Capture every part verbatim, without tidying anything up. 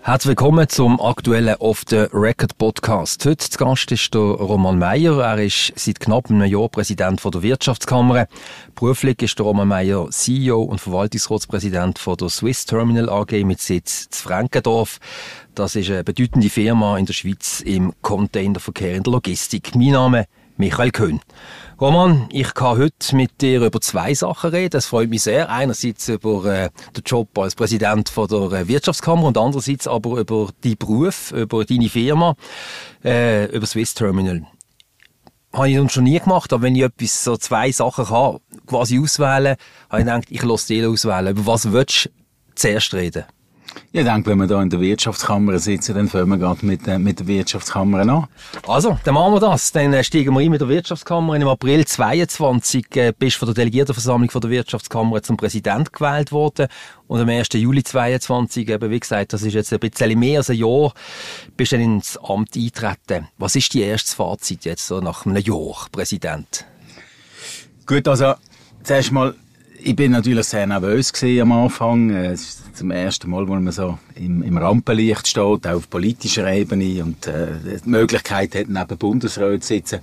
Herzlich willkommen zum aktuellen Off the Record Podcast. Heute zu Gast ist der Roman Meyer. Er ist seit knapp einem Jahr Präsident von der Wirtschaftskammer. Beruflich ist der Roman Meyer C E O und Verwaltungsratspräsident von der Swiss Terminal A G mit Sitz zu Frankendorf. Das ist eine bedeutende Firma in der Schweiz im Containerverkehr in der Logistik. Mein Name Michael Köhn. Roman, ich kann heute mit dir über zwei Sachen reden. Das freut mich sehr. Einerseits über äh, den Job als Präsident von der äh, Wirtschaftskammer und andererseits aber über deinen Beruf, über deine Firma, äh, über Swiss Terminal. Habe ich nun schon nie gemacht, aber wenn ich etwas, so zwei Sachen kann, quasi auswählen, habe ich gedacht, ich lasse dich auswählen. Über was willst du zuerst reden? Ja, ich denke, wenn wir hier in der Wirtschaftskammer sitzen, dann fangen wir gerade mit, äh, mit der Wirtschaftskammer an. Also, dann machen wir das. Dann äh, steigen wir ein mit der Wirtschaftskammer. Im April zweiundzwanzig äh, bist du von der Delegiertenversammlung von der Wirtschaftskammer zum Präsident gewählt worden. Und am ersten Juli zweiundzwanzig, eben, wie gesagt, das ist jetzt ein bisschen mehr als ein Jahr, bist du dann ins Amt eingetreten. Was ist dein erstes Fazit jetzt so nach einem Jahr Präsident? Gut, also zuerst mal, ich bin natürlich sehr nervös gewesen am Anfang. Es ist zum ersten Mal, wo man so im, im Rampenlicht steht, auch auf politischer Ebene und äh, die Möglichkeit hat, neben Bundesräten zu sitzen.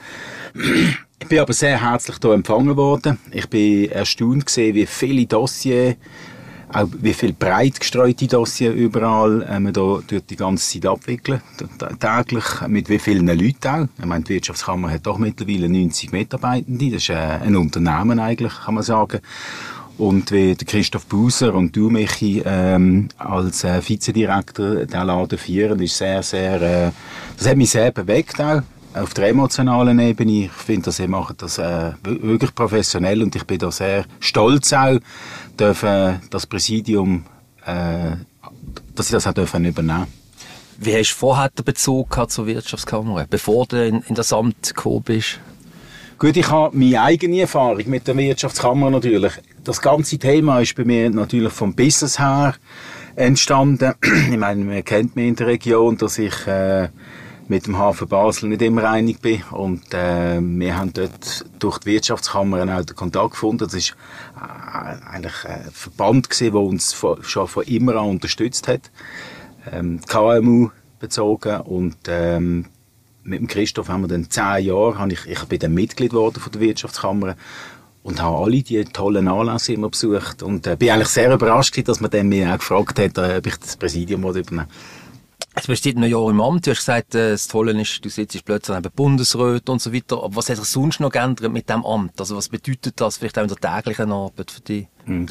Ich bin aber sehr herzlich hier empfangen worden. Ich bin erstaunt gewesen, wie viele Dossiers, auch wie viele breit gestreute Dossiers überall äh, man da durch die ganze Zeit abwickeln, täglich, mit wie vielen Leuten auch. Ich meine, die Wirtschaftskammer hat doch mittlerweile neunzig Mitarbeitende, das ist äh, ein Unternehmen eigentlich, kann man sagen. Und wie der Christoph Buser und du, Michi, ähm, als äh, Vizedirektor den Laden führen, ist sehr, sehr, äh, das hat mich sehr bewegt auch. Auf der emotionalen Ebene, ich finde, dass ihr macht das äh, wirklich professionell und ich bin da sehr stolz auch, dürfen das Präsidium, äh, dass ich das auch dürfen übernehmen. Wie hast du vorher den Bezug gehabt zur Wirtschaftskammer, bevor du in, in das Amt gekommen bist? Gut, ich habe meine eigene Erfahrung mit der Wirtschaftskammer natürlich. Das ganze Thema ist bei mir natürlich vom Business her entstanden. Ich meine, man kennt mich in der Region, dass ich äh, mit dem Hafen Basel nicht immer einig bin. Und äh, wir haben dort durch die Wirtschaftskammer auch den Kontakt gefunden. Das ist äh, eigentlich ein Verband gewesen, der uns von, schon von immer an unterstützt hat. Ähm, K M U bezogen. Und ähm, mit dem Christoph haben wir dann zehn Jahre, habe ich, ich bin dann Mitglied geworden von der Wirtschaftskammer. Und habe alle die tollen Anlässe immer besucht. Und äh, bin eigentlich sehr überrascht, dass man dann mich auch gefragt hat, äh, ob ich das Präsidium übernehmen. Jetzt bist du seit einem Jahr im Amt. Du hast gesagt, äh, das Tolle ist, du sitzt plötzlich neben Bundesräten und so weiter. Aber was hat sich sonst noch geändert mit diesem Amt? Also was bedeutet das vielleicht auch in der täglichen Arbeit für dich? Mhm.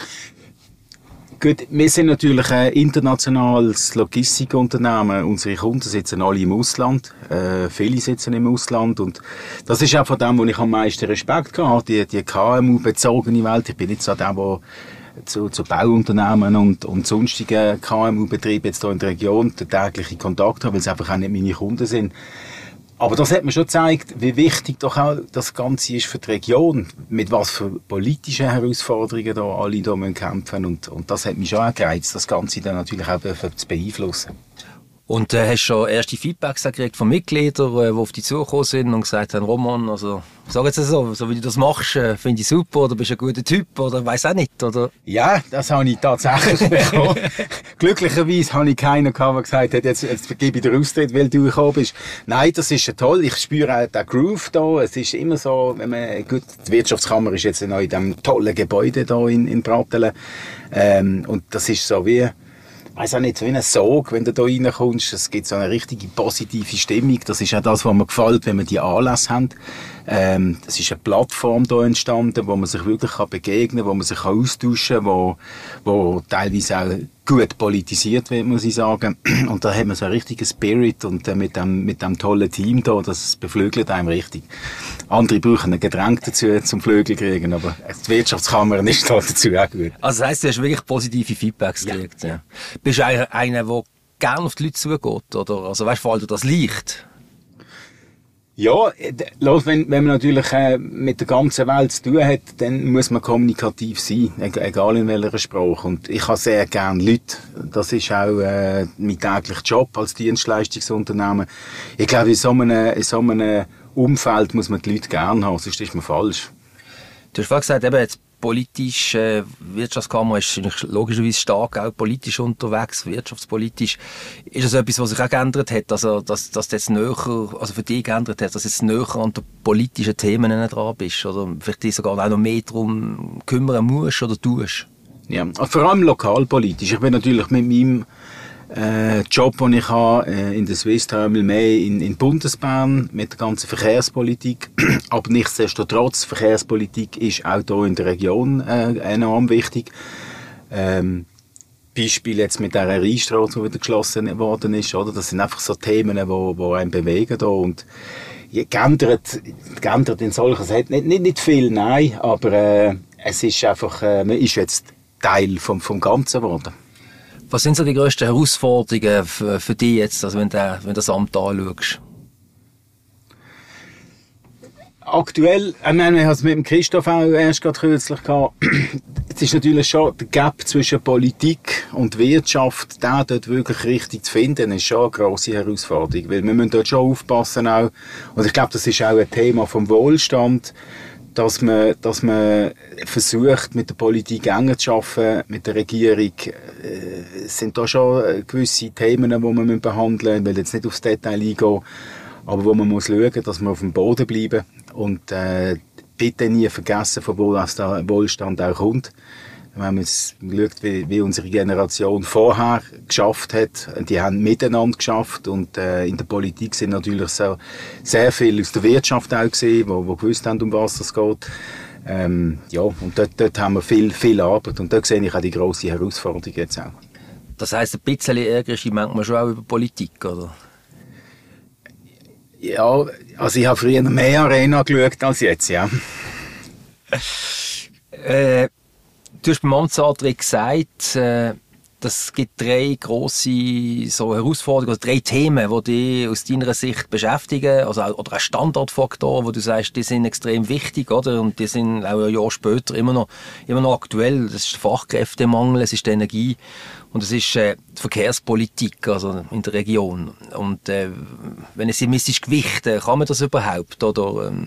Gut, wir sind natürlich ein internationales Logistikunternehmen. Unsere Kunden sitzen alle im Ausland. Äh, viele sitzen im Ausland. Und das ist auch von dem, wo ich am meisten Respekt hatte. Die, die K M U-bezogene Welt. Ich bin nicht so der, der zu, zu Bauunternehmen und, und sonstigen K M U-Betrieben jetzt hier in der Region den täglichen Kontakt habe, weil es einfach auch nicht meine Kunden sind. Aber das hat mir schon gezeigt, wie wichtig doch auch das Ganze ist für die Region, mit was für politischen Herausforderungen da alle da müssen kämpfen und, und das hat mich schon auch gereizt, das Ganze dann natürlich auch zu beeinflussen. Und äh, hast du schon erste Feedbacks gekriegt von Mitgliedern, äh, die auf dich zugekommen sind und gesagt haben, Roman, also sag jetzt so, so wie du das machst, äh, finde ich super, oder bist du ein guter Typ, oder weiss auch nicht, oder? Ja, das habe ich tatsächlich bekommen. Glücklicherweise habe ich keinen gehabt, der gesagt hat, jetzt, jetzt gebe ich den Austritt, weil du gekommen bist. Nein, das ist ja toll, ich spüre auch den Groove da, es ist immer so, wenn man, gut, die Wirtschaftskammer ist jetzt noch in diesem tollen Gebäude da in, in Pratteln, ähm, und das ist so wie, ich weiss auch nicht, so wie ein Sog, wenn du da reinkommst. Es gibt so eine richtige positive Stimmung. Das ist auch das, was mir gefällt, wenn wir die Anlässe haben. Ähm, es ist eine Plattform da entstanden, wo man sich wirklich kann begegnen kann, wo man sich kann austauschen kann, wo, wo teilweise auch gut politisiert wird, muss ich sagen. Und da hat man so einen richtigen Spirit und äh, mit dem, mit dem tollen Team da, das beflügelt einem richtig. Andere brauchen ein Getränk dazu zum Flügel kriegen, aber die Wirtschaftskammer ist da dazu auch gut. Also das heisst, du hast wirklich positive Feedbacks gekriegt. Ja. Ja. Bist du einer, einer, der gerne auf die Leute zugeht, oder? Also weißt du, fällt dir das leicht? Ja, los, wenn, wenn man natürlich äh, mit der ganzen Welt zu tun hat, dann muss man kommunikativ sein, egal in welcher Sprache. Und ich habe sehr gerne Leute. Das ist auch äh, mein täglicher Job als Dienstleistungsunternehmen. Ich glaube, in so einem, in so einem Umfeld muss man die Leute gerne haben, sonst ist man falsch. Du hast vorhin gesagt, eben, jetzt politisch, äh, Wirtschaftskammer ist logischerweise stark auch politisch unterwegs, wirtschaftspolitisch. Ist das etwas, was sich auch geändert hat, also dass, dass das jetzt näher, also für dich geändert hat, dass du jetzt näher an den politischen Themen dran bist oder vielleicht dich sogar auch noch mehr darum kümmern musst oder tust? Ja, vor allem lokalpolitisch. Ich bin natürlich mit meinem äh, Job, den ich habe, äh, in der Swiss Terminal mehr in, in Bundesbahn mit der ganzen Verkehrspolitik. Aber nichtsdestotrotz, Verkehrspolitik ist auch hier in der Region äh, enorm wichtig. Ähm, Beispiel jetzt mit der Rheinstraße, die wieder geschlossen worden ist, oder? Das sind einfach so Themen, die wo, wo einen bewegen da und geändert, geändert in solchen, es hat nicht, nicht, nicht viel, nein, aber äh, es ist einfach, äh, man ist jetzt Teil vom, vom Ganzen geworden. Was sind so die grössten Herausforderungen für, für dich jetzt, also wenn du, wenn du das Amt anschaust? Aktuell, ich meine, wir haben es mit dem Christoph auch erst gerade kürzlich gehabt. Es ist natürlich schon der Gap zwischen Politik und Wirtschaft, den dort wirklich richtig zu finden, ist schon eine grosse Herausforderung. Weil wir müssen dort schon aufpassen auch. Und ich glaube, das ist auch ein Thema vom Wohlstand, dass man, dass man versucht, mit der Politik enger zu arbeiten, mit der Regierung. Äh, es sind da schon gewisse Themen, die man behandeln müssen. Ich will jetzt nicht aufs Detail eingehen, aber wo man muss schauen, dass wir auf dem Boden bleiben und äh, bitte nie vergessen, von wo aus der Wohlstand auch kommt. Wenn man jetzt schaut, wie, wie unsere Generation vorher geschafft hat, die haben miteinander geschafft und äh, in der Politik sind natürlich so sehr viel aus der Wirtschaft auch gesehen, wo, wo gewusst haben, um was es geht. Ähm, ja, und dort, dort haben wir viel, viel Arbeit und dort sehe ich auch die grosse Herausforderung jetzt auch. Das heisst, ein bisschen ärgerst du manchmal schon auch über Politik, oder? Ja, also ich habe früher mehr Arena geschaut als jetzt, ja. äh, du hast beim Amtsantritt gesagt, äh, das gibt drei grosse so Herausforderungen, also drei Themen, die dich aus deiner Sicht beschäftigen, also, oder auch Standortfaktoren, wo du sagst, die sind extrem wichtig, oder? Und die sind auch ein Jahr später immer noch, immer noch aktuell. Das ist der Fachkräftemangel, es ist die Energie und es ist äh, die Verkehrspolitik, also in der Region. Und äh, wenn es sie misst gewichten, kann man das überhaupt, oder? Ähm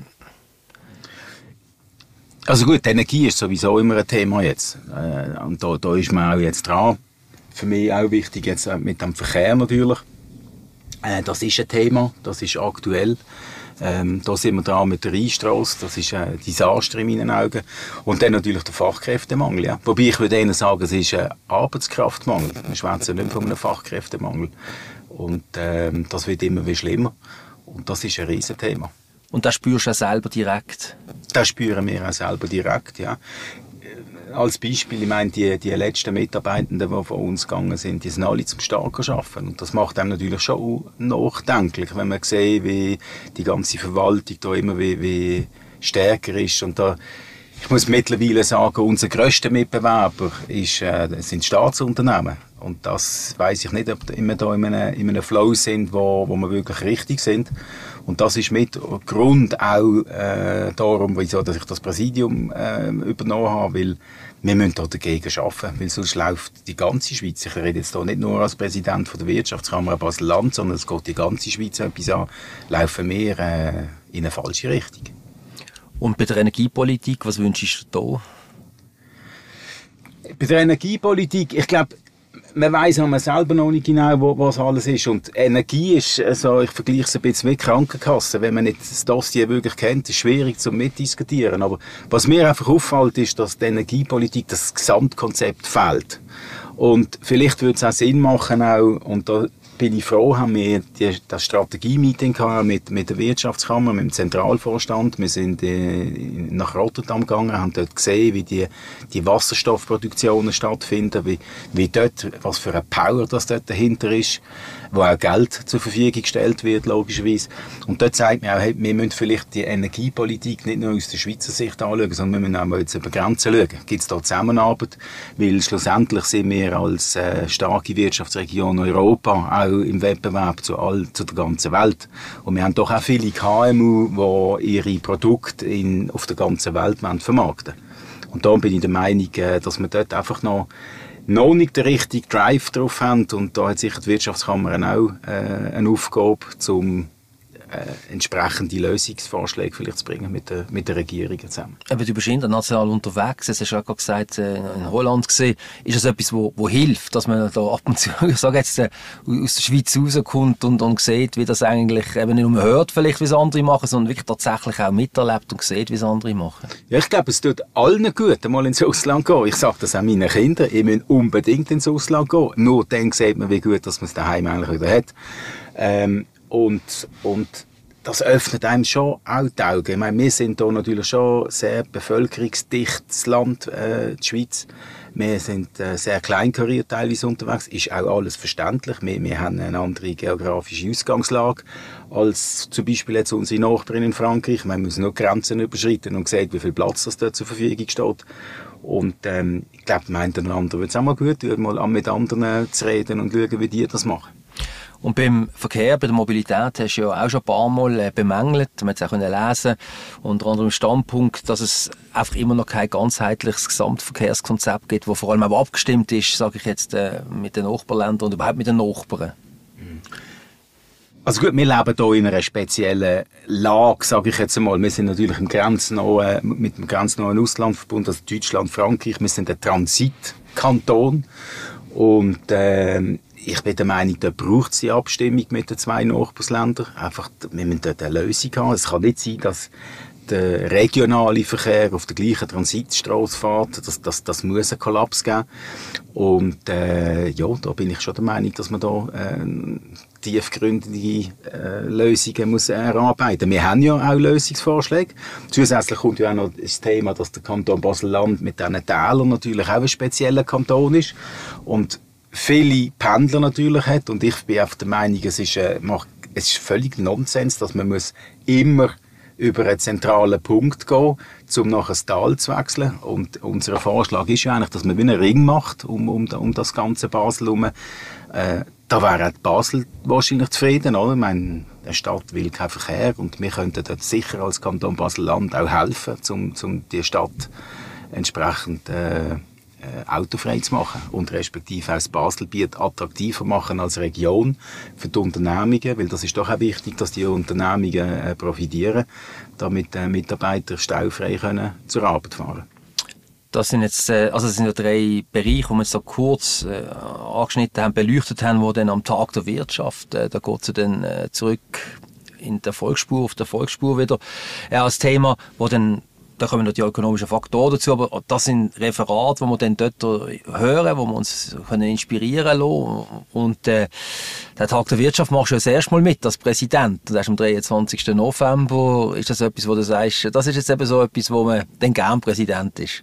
Also gut, die Energie ist sowieso immer ein Thema jetzt. Äh, und da, da ist man auch jetzt dran. Für mich auch wichtig jetzt mit dem Verkehr natürlich. Äh, das ist ein Thema, das ist aktuell. Ähm, da sind wir dran mit der Rheinstraße, das ist ein Desaster in meinen Augen. Und dann natürlich der Fachkräftemangel. Ja. Wobei ich würde Ihnen sagen, es ist ein Arbeitskraftmangel. Wir schwätzen nicht von einem Fachkräftemangel. Und ähm, das wird immer wie schlimmer. Und das ist ein Riesenthema. Und das spürst du auch selber direkt? Das spüren wir auch selber direkt, ja. Als Beispiel, ich meine, die, die letzten Mitarbeitenden, die von uns gegangen sind, die sind alle zum Starken arbeiten. Und das macht einem natürlich schon nachdenklich, wenn man sieht, wie die ganze Verwaltung da immer wie, wie stärker ist. Und da, ich muss mittlerweile sagen, unser grösster Mitbewerber ist, äh, sind Staatsunternehmen. Und das weiss ich nicht, ob wir da in einem, in einem Flow sind, wo, wo wir wirklich richtig sind. Und das ist mit Grund auch äh, darum, wieso, dass ich das Präsidium äh, übernommen habe, weil wir müssen da dagegen arbeiten, weil sonst läuft die ganze Schweiz, ich rede jetzt hier nicht nur als Präsident von der Wirtschaftskammer Basel-Land, sondern es geht die ganze Schweiz etwas an, laufen wir äh, in eine falsche Richtung. Und bei der Energiepolitik, was wünschst du da? Bei der Energiepolitik, ich glaube, man weiss man selber noch nicht genau, wo, was alles ist. Und Energie ist, also ich vergleiche es ein bisschen mit Krankenkassen. Wenn man nicht das Dossier wirklich kennt, ist es schwierig zu mitdiskutieren. Aber was mir einfach auffällt, ist, dass die Energiepolitik, das Gesamtkonzept fehlt. Und vielleicht würde es auch Sinn machen, auch, und da bin ich froh, haben wir die, das Strategie-Meeting gehabt mit, mit der Wirtschaftskammer, mit dem Zentralvorstand. Wir sind äh, nach Rotterdam gegangen, haben dort gesehen, wie die, die Wasserstoffproduktionen stattfinden, wie, wie dort, was für eine Power das dort dahinter ist, wo auch Geld zur Verfügung gestellt wird, logischerweise. Und dort zeigt mir auch, hey, wir müssen vielleicht die Energiepolitik nicht nur aus der Schweizer Sicht anschauen, sondern wir müssen auch mal jetzt über Grenzen schauen. Gibt es da Zusammenarbeit? Weil schlussendlich sind wir als äh, starke Wirtschaftsregion Europa auch im Wettbewerb zu, all, zu der ganzen Welt. Und wir haben doch auch viele K M U, die ihre Produkte in, auf der ganzen Welt vermarkten wollen. Und da bin ich der Meinung, dass wir dort einfach noch, noch nicht den richtigen Drive drauf haben. Und da hat sicher die Wirtschaftskammer auch äh, eine Aufgabe, um äh, entsprechende Lösungsvorschläge vielleicht zu bringen mit der, mit der Regierung zusammen. Aber du bist international unterwegs, es hast ja gerade gesagt, äh, in Holland gesehen, ist das etwas, wo, wo hilft, dass man da ab und zu, ich sage jetzt, äh, aus der Schweiz rauskommt und, und sieht, wie das eigentlich eben nicht nur hört, vielleicht, wie es andere machen, sondern wirklich tatsächlich auch miterlebt und sieht, wie es andere machen? Ja, ich glaube, es tut allen gut, einmal ins Ausland gehen. Ich sage das auch meinen Kindern, ihr müsst unbedingt ins Ausland gehen. Nur dann sieht man, wie gut, dass man es daheim eigentlich wieder hat. Ähm, und, und das öffnet einem schon auch die Augen. Ich meine, wir sind hier natürlich schon ein sehr bevölkerungsdichtes Land, äh, die Schweiz. Wir sind äh, sehr kleinkariert teilweise unterwegs. Ist auch alles verständlich. Wir, wir haben eine andere geografische Ausgangslage als zum Beispiel jetzt unsere Nachbarin in Frankreich. Wir müssen nur Grenzen überschreiten und sehen, wie viel Platz das dort zur Verfügung steht. Und ähm, ich glaube, dem einen oder anderen wird es auch mal gut, mal an mit anderen zu reden und schauen, wie die das machen. Und beim Verkehr, bei der Mobilität hast du ja auch schon ein paar Mal äh, bemängelt, man hat es auch lesen, unter anderem im Standpunkt, dass es einfach immer noch kein ganzheitliches Gesamtverkehrskonzept gibt, das vor allem auch abgestimmt ist, sage ich jetzt, äh, mit den Nachbarländern und überhaupt mit den Nachbarn. Also gut, wir leben hier in einer speziellen Lage, sage ich jetzt einmal. Wir sind natürlich im grenznahen, mit dem grenznahen Ausland verbunden, also Deutschland, Frankreich. Wir sind ein Transitkanton und äh, ich bin der Meinung, da braucht es die Abstimmung mit den zwei Nachbarländern. Einfach, wir müssen dort eine Lösung haben. Es kann nicht sein, dass der regionale Verkehr auf der gleichen Transitstrasse fährt. Das, das, das muss einen Kollaps geben. Und äh, ja, da bin ich schon der Meinung, dass man da äh, tiefgründige äh, Lösungen muss erarbeiten. Wir haben ja auch Lösungsvorschläge. Zusätzlich kommt ja auch noch das Thema, dass der Kanton Basel-Land mit diesen Tälern natürlich auch ein spezieller Kanton ist. Und viele Pendler natürlich hat. Und ich bin auf der Meinung, es ist, äh, macht, es ist völlig Nonsens, dass man muss immer über einen zentralen Punkt gehen, um nach ein Tal zu wechseln. Und unser Vorschlag ist ja eigentlich, dass man wie einen Ring macht um, um, um das ganze Basel herum. Äh, da wäre auch Basel wahrscheinlich zufrieden, oder? Ich meine, eine Stadt will keinen Verkehr und wir könnten dort sicher als Kanton Basel-Land auch helfen, um, um die Stadt entsprechend äh, autofrei zu machen und respektive auch das Baselbiet attraktiver machen als Region für die Unternehmungen, weil das ist doch auch wichtig, dass die Unternehmungen äh, profitieren, damit äh, Mitarbeiter staufrei können zur Arbeit fahren. Das sind jetzt, äh, also das sind ja drei Bereiche, die wir jetzt so kurz äh, angeschnitten haben, beleuchtet haben, wo dann am Tag der Wirtschaft, äh, da geht es dann äh, zurück in der Volksspur, auf der Volksspur wieder, äh, als Thema, wo dann da kommen noch die ökonomischen Faktoren dazu, aber das sind Referate, die wir dann dort hören, wo wir uns können inspirieren lassen. Und äh, der Tag der Wirtschaft machst du ja das erste Mal mit als Präsident. Das ist am dreiundzwanzigsten November. Ist das etwas, wo du sagst, das ist jetzt eben so etwas, wo man dann gern Präsident ist?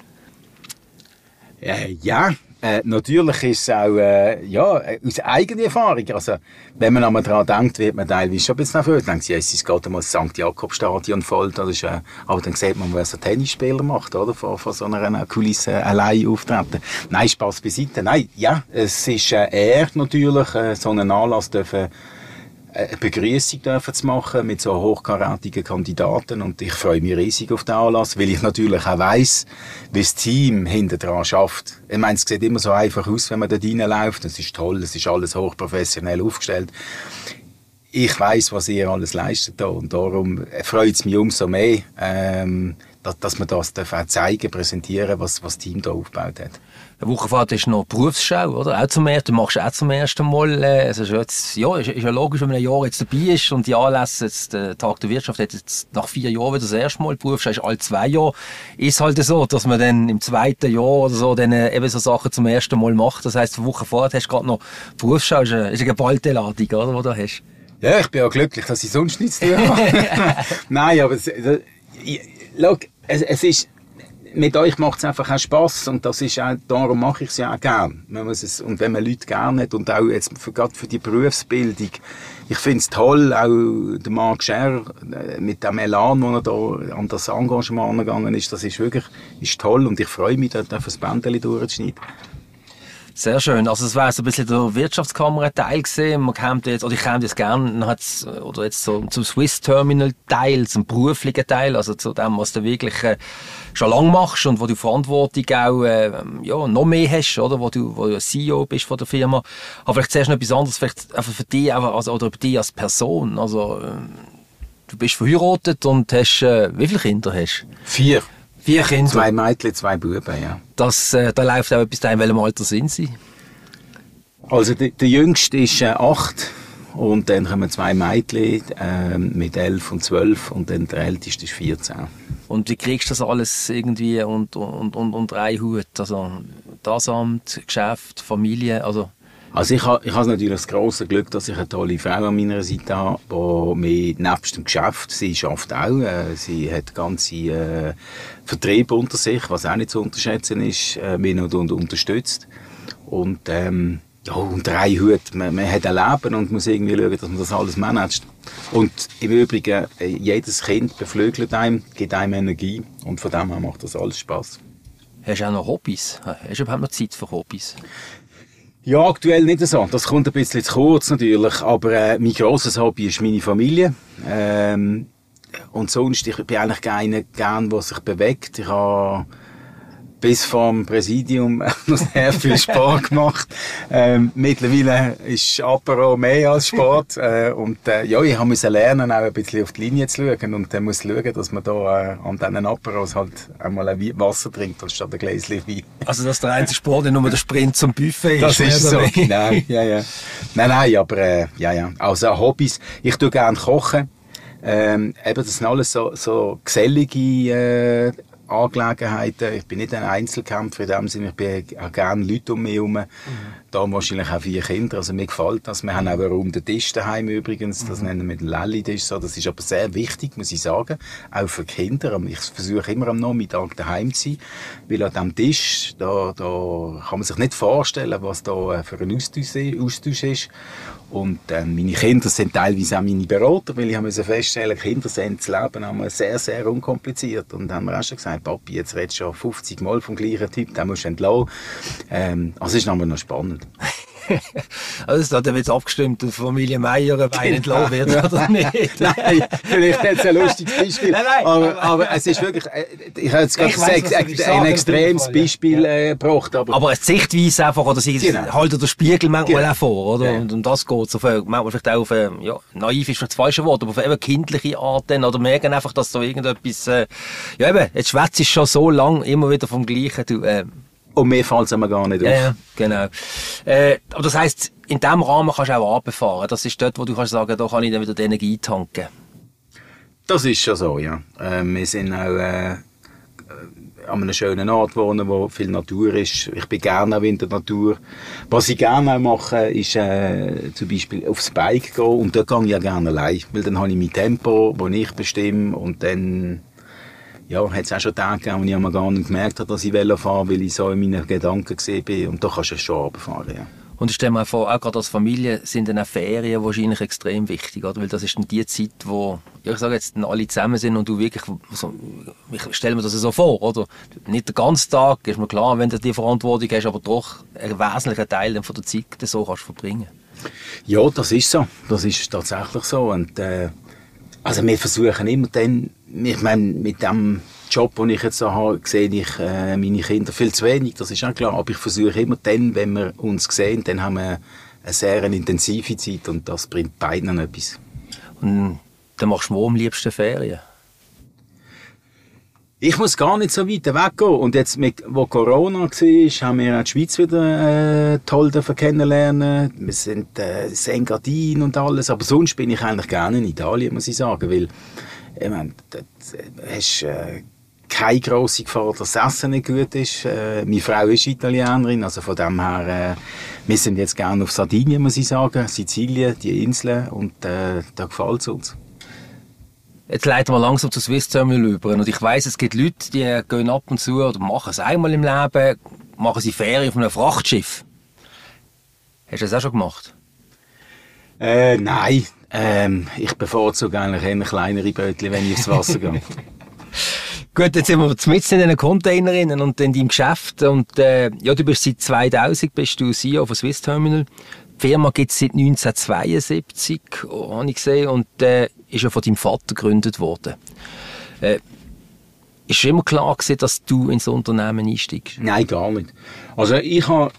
Äh, ja, äh, natürlich ist es auch äh, ja, aus eigener Erfahrung. Also, wenn man einmal daran denkt, wird man teilweise schon ein bisschen nervös. Denkt sich, es geht einmal das Sankt Jakob-Stadion voll. Das ist, äh, aber dann sieht man, was ein Tennisspieler macht, oder? Vor, vor so einer Kulisse allein auftreten. Nein, Spass beiseite. Nein, ja, es ist äh, eher natürlich, äh, so einen Anlass dürfen eine Begrüßung dürfen zu machen mit so hochkarätigen Kandidaten und ich freue mich riesig auf den Anlass, weil ich natürlich auch weiss, wie das Team hinter dran schafft. Ich meine, es sieht immer so einfach aus, wenn man da reinläuft. Es ist toll, es ist alles hochprofessionell aufgestellt. Ich weiss, was ihr alles leistet da und darum freut es mich umso mehr, ähm, dass, dass man das auch zeigen, präsentieren, was, was das Team da aufgebaut hat. Eine Wochenfahrt ist noch Berufsschau, oder? Auch zum ersten, du machst auch zum ersten Mal. Äh, also ist jetzt, ja, ist, ist ja logisch, wenn man ein Jahr jetzt dabei ist und die Anlässe, jetzt, der Tag der Wirtschaft, hat jetzt nach vier Jahren wieder das erste Mal. Berufsschau ist alle zwei Jahre. Ist halt so, dass man dann im zweiten Jahr oder so dann äh, eben so Sachen zum ersten Mal macht. Das heisst, eine Wochenfahrt hast du gerade noch Berufsschau, ist eine, ist eine geballte Ladung, oder, die du hast. Ja, ich bin ja glücklich, dass ich sonst nichts tun habe. Nein, aber es, äh, schau, es, es ist, mit euch macht es einfach auch Spass und das ist auch, darum mache ich es ja auch gern. Man muss es, und wenn man Leute gerne hat und auch jetzt für, gerade für die Berufsbildung, ich finde es toll, auch der Marc Scher mit dem Elan, wo er da an das Engagement angegangen ist, das ist wirklich ist toll und ich freue mich, dort auf das Bändchen durchzuschneiden. Sehr schön. Also es wäre so ein bisschen der Wirtschaftskammer-Teil gesehen. Man kommt jetzt, oder ich käme jetzt gerne, oder jetzt so zum Swiss Terminal-Teil, zum beruflichen Teil, also zu dem, was du wirklich äh, schon lange machst und wo du Verantwortung auch äh, ja, noch mehr hast, oder? Wo du, wo du C E O bist von der Firma. Aber vielleicht zuerst noch etwas anderes, vielleicht einfach für dich, also, oder über dich als Person. Also, äh, du bist verheiratet und hast, äh, wie viele Kinder hast du? Vier. Vier Kinder. Zwei Mädchen, zwei Buben, ja. Das, äh, da läuft auch etwas da, in welchem Alter sind sie? Also der, der Jüngste ist äh, acht und dann kommen zwei Mädchen äh, mit elf und zwölf und dann der Älteste ist vierzehn. Und wie kriegst du das alles irgendwie unter und, und, und einen Hut? Also das Amt, Geschäft, Familie, also... Also ich habe ich ha natürlich das grosse Glück, dass ich eine tolle Frau an meiner Seite habe, die mich nebst dem Geschäft, sie schafft auch, äh, sie hat ganze äh, Vertriebe unter sich, was auch nicht zu unterschätzen ist, äh, mich noch und unterstützt. Und ähm, ja, unter einem Hut, man, man hat ein Leben und muss irgendwie schauen, dass man das alles managt. Und im Übrigen, äh, jedes Kind beflügelt einem, gibt einem Energie und von dem her macht das alles Spass. Hast du auch noch Hobbys? Hast du überhaupt noch Zeit für Hobbys? Ja, aktuell nicht so. Das kommt ein bisschen zu kurz natürlich, aber äh, mein grosses Hobby ist meine Familie. Ähm, und sonst, ich bin eigentlich keiner gern, der sich bewegt. Ich habe bis vom Präsidium noch sehr viel Sport gemacht. Ähm, mittlerweile ist Apero mehr als Sport. Äh, und äh, ja, ich musste lernen, auch ein bisschen auf die Linie zu schauen. Und dann muss schauen, dass man da äh, an diesen Aperos halt einmal ein Wasser trinkt, anstatt ein Gläschen Wein. Also das ist der einzige Sport, der nur der Sprint zum Buffet ist. Das ist so, genau. Ja, ja. Nein, nein, aber äh, ja, ja. Also Hobbys. Ich tue gerne kochen. Ähm, eben, das sind alles so, so gesellige äh, Angelegenheiten. Ich bin nicht ein Einzelkämpfer in dem Sinne. Ich bin auch gerne Leute um mich herum. Mhm. Da haben wahrscheinlich auch vier Kinder. Also mir gefällt das. Wir haben auch einen runden Tisch daheim übrigens. Das mhm. nennen wir den Lelli-Tisch. So. Das ist aber sehr wichtig, muss ich sagen. Auch für Kinder. Ich versuche immer am Nachmittag daheim zu sein. Weil an diesem Tisch, da, da kann man sich nicht vorstellen, was da für ein Austausch ist. Und äh, meine Kinder sind teilweise auch meine Berater, weil ich musste feststellen, Kinder sind das Leben haben sehr, sehr unkompliziert. Und dann haben wir auch schon gesagt, Papi, jetzt redest du schon fünfzig Mal vom gleichen Typ, den musst du entlassen. Ähm, also ist aber noch spannend. Also es hat ja jetzt abgestimmt, dass Familie Meier ein Wein entlassen wird, ja. oder nicht? Nein, vielleicht jetzt ein lustiges Beispiel. Nein, nein, aber, aber es ist wirklich, ich habe jetzt gerade gesagt, ein, ein extremes Beispiel äh, gebracht. Aber, aber eine Sichtweise einfach, oder sie genau. halten den Spiegel manchmal genau. auch vor, oder? Ja. Und um das geht es. Manchmal vielleicht auch auf, ja, naiv ist vielleicht das falsche Wort, aber auf eine kindliche Art dann, oder merken einfach, dass da irgendetwas, äh, ja eben, jetzt schwätzt es schon so lang immer wieder vom Gleichen, du, äh, und mir fällt es gar nicht auf. Ja, ja, genau. Äh, aber das heisst, in diesem Rahmen kannst du auch runterfahren. Das ist dort, wo du kannst sagen, da kann ich dann wieder die Energie tanken. Das ist schon so, ja. Äh, wir sind auch äh, an einem schönen Ort wohnen, wo viel Natur ist. Ich bin gerne auch in der Natur. Was ich gerne auch mache, ist äh, zum Beispiel aufs Bike gehen. Und da gehe ich ja gerne allein. Weil dann habe ich mein Tempo, das ich bestimme. Und dann... Ja, hat es auch schon Tage gegeben, wo ich mir gar nicht gemerkt habe, dass ich Velo fahre, weil ich so in meinen Gedanken gesehen bin. Und da kannst du schon runterfahren, ja. Und ich stelle mir vor, auch gerade als Familie sind dann auch Ferien wahrscheinlich extrem wichtig, oder? Weil das ist dann die Zeit, wo, ja, ich sage jetzt, alle zusammen sind und du wirklich, so, ich stelle mir das so vor, oder? Nicht den ganzen Tag, ist mir klar, wenn du die Verantwortung hast, aber doch einen wesentlichen Teil von der Zeit so kannst verbringen. Ja, das ist so. Das ist tatsächlich so. Und, äh, also wir versuchen immer dann, ich meine, mit dem Job, den ich jetzt so habe, sehe ich äh, meine Kinder viel zu wenig, das ist auch klar. Aber ich versuche immer dann, wenn wir uns sehen, dann haben wir eine sehr intensive Zeit und das bringt beiden etwas. Und dann machst du wo am liebsten Ferien? Ich muss gar nicht so weit weggehen. Und jetzt, mit, wo Corona war, haben wir auch die Schweiz wieder äh, toll kennenlernen. Wir sind äh, Engadin und alles. Aber sonst bin ich eigentlich gerne in Italien, muss ich sagen. Weil, ich meine, du hast äh, keine grosse Gefahr, dass das Essen nicht gut ist. Äh, meine Frau ist Italienerin, also von dem her, äh, wir sind jetzt gerne auf Sardinien, muss ich sagen. Sizilien, die Inseln. Und äh, da gefällt es uns. Jetzt leiten wir langsam zu Swiss Terminal über. Und ich weiss, es gibt Leute, die gehen ab und zu oder machen es einmal im Leben, machen sie Ferien auf einem Frachtschiff. Hast du das auch schon gemacht? Äh, nein. Ähm, ich bevorzuge eigentlich eher kleinere Bötchen, wenn ich aufs Wasser gehe. Gut, jetzt sind wir mitten in den Containerinnen und in deinem Geschäft. Und, äh, ja, du bist seit zweitausend bist du C E O von Swiss Terminal. Die Firma gibt es seit neunzehnhundertzweiundsiebzig, oh, habe ich gesehen, und äh, ist ja von deinem Vater gegründet worden. Äh, ist immer klar gewesen, dass du ins Unternehmen einsteigst? Nein, gar nicht. Also ich habe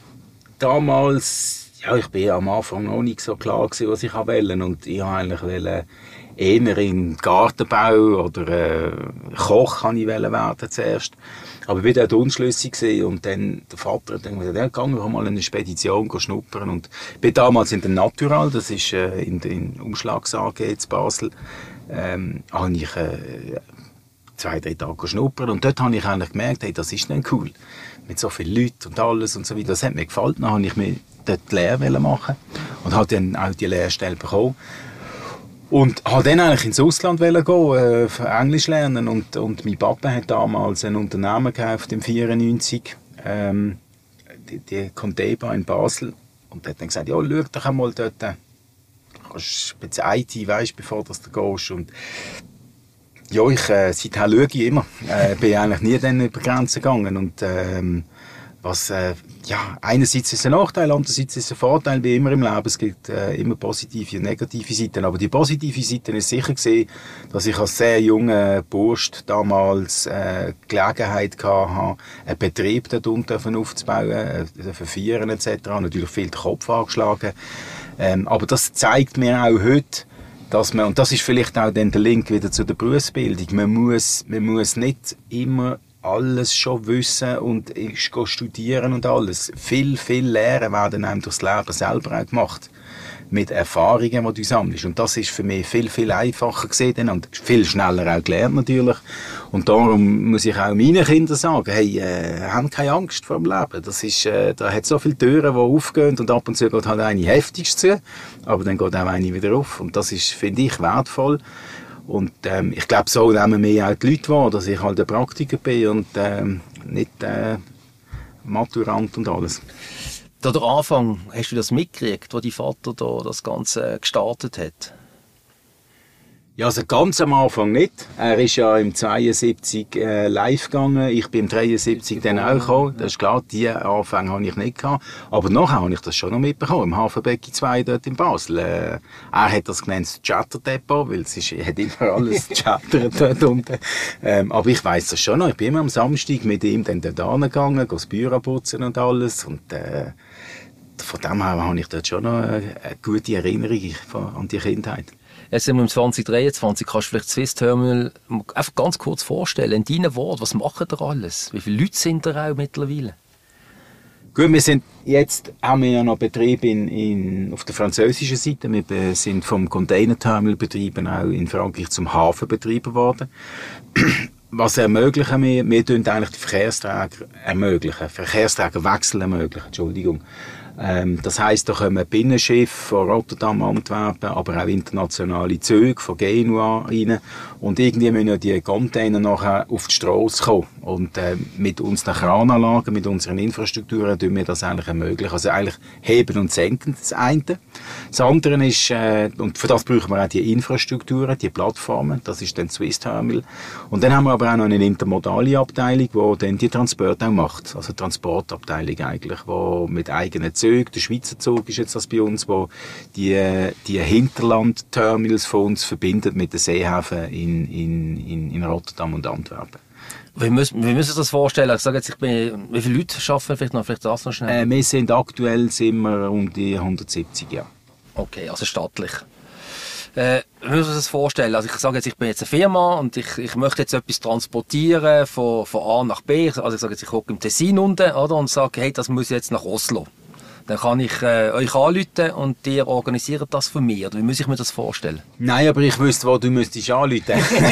damals, ja, ich bin am Anfang noch nicht so klar gewesen, was ich wollte. Und ich wollte eigentlich wollte, eher in Gartenbau oder äh, Koch kann ich werden zuerst. Aber ich war dort unschlüssig gewesen. Und dann der Vater hat dann gesagt, ja, gehen wir mal in eine Spedition schnuppern. Und ich bin damals in der Natural, das ist äh, in der Umschlags A G in Basel, ähm, habe ich äh, zwei, drei Tage schnuppern. Und dort habe ich eigentlich gemerkt, hey, das ist dann cool. Mit so vielen Leuten und alles und so weiter. Das hat mir gefallen. Dann habe ich mir dort die Lehre machen und habe dann auch die Lehrstelle bekommen. Und wollte dann eigentlich ins Ausland gehen, äh, für Englisch lernen. Und, und mein Papa hat damals ein Unternehmen gekauft, im neunzehnhundertvierundneunzig, ähm, die, die Condeba in Basel. Und er hat dann gesagt, ja, schau doch einmal dort, du kannst ein bisschen I T, weißt, bevor du gehst. Und ja, ich, äh, seither schaue ich immer. Äh, bin eigentlich nie dann über Grenzen gegangen. Und, ähm, was, äh, ja, einerseits ist es ein Nachteil, andererseits ist es ein Vorteil, wie immer im Leben. Es gibt äh, immer positive und negative Seiten. Aber die positive Seite ist sicher gewesen, dass ich als sehr junger Bursch damals äh, Gelegenheit hatte, einen Betrieb dort unten aufzubauen, äh, für Vieren et cetera. Natürlich viel den Kopf angeschlagen. Ähm, aber das zeigt mir auch heute, dass man, und das ist vielleicht auch dann der Link wieder zu der Berufsbildung, man muss, man muss nicht immer alles schon wissen und studieren und alles. Viel, viel Lehren werden einem durchs Leben selber auch gemacht. Mit Erfahrungen, die du sammelst. Und das ist für mich viel, viel einfacher gewesen und viel schneller auch gelernt natürlich. Und darum muss ich auch meinen Kindern sagen, hey, äh, habt keine Angst vor dem Leben. Das ist, äh, da hat so viele Türen, die aufgehen und ab und zu geht halt eine heftig zu, aber dann geht auch eine wieder auf. Und das ist, finde ich, wertvoll. Und ähm, ich glaube, so nehmen mir auch die Leute wahr, dass ich halt ein Praktiker bin und ähm, nicht äh, Maturant und alles. Da der Anfang, hast du das mitgekriegt, wo dein Vater da das Ganze gestartet hat? Ja, also ganz am Anfang nicht. Er ist ja im zweiundsiebzig äh, live gegangen. Ich bin im dreiundsiebzig dann auch gekommen. Das ist klar, die Anfänge habe ich nicht gehabt. Aber nachher habe ich das schon noch mitbekommen. Im Hafenbecken zwei dort in Basel. Äh, er hat das genannt das Chatter-Depot, weil es ist, er hat immer alles chattert dort unten. Ähm, aber ich weiss das schon noch. Ich bin immer am Samstag mit ihm dann dort hingegangen, das Büro putzen und alles. Und, äh, von dem her habe ich dort schon noch eine, eine gute Erinnerung an die Kindheit. Jetzt sind wir im zwanzig dreiundzwanzig. Kannst du vielleicht Swiss Terminal einfach ganz kurz vorstellen, in deinen Worten, was macht ihr alles? Wie viele Leute sind da auch mittlerweile? Gut, wir sind jetzt haben wir ja noch Betrieb in, in, auf der französischen Seite. Wir sind vom Container-Terminal-Betrieben auch in Frankreich zum Hafen betrieben worden. Was ermöglichen wir? Wir tun eigentlich die Verkehrsträger ermöglichen, Verkehrsträgerwechsel ermöglichen, Entschuldigung. Ähm, das heisst, da kommen Binnenschiffe von Rotterdam, Antwerpen, aber auch internationale Züge von Genua rein. Und irgendwie müssen ja die Container nachher auf die Strasse kommen. Und äh, mit unseren Krananlagen, mit unseren Infrastrukturen tun wir das eigentlich ermöglichen. Also eigentlich heben und senken, das eine. Das andere ist, äh, und für das brauchen wir auch die Infrastrukturen, die Plattformen, das ist dann Swiss Terminal. Und dann haben wir aber auch noch eine intermodale Abteilung, die dann die Transporte auch macht. Also Transportabteilung eigentlich, die mit eigenen Zügen, der Schweizer Zug ist jetzt das bei uns, wo die, die Hinterlandterminals von uns verbindet mit den Seehäfen in, in, in, in Rotterdam und Antwerpen. Wie müssen, wie müssen Sie das vorstellen? Ich sage jetzt, ich bin, wie viele Leute arbeiten vielleicht noch, vielleicht das noch schnell? Äh, wir sind aktuell sind wir um die hundertsiebzig, ja. Okay, also stattlich. Äh, wie müssen Sie das vorstellen? Also ich sage jetzt, ich bin jetzt eine Firma und ich, ich möchte jetzt etwas transportieren von, von A nach B. Also ich sage jetzt, ich gucke im Tessin unten, oder, und sage, hey, das muss jetzt nach Oslo. Dann kann ich äh, euch anrufen und ihr organisiert das für mich. Oder wie muss ich mir das vorstellen? Nein, aber ich wüsste, wo du müsstest anrufen.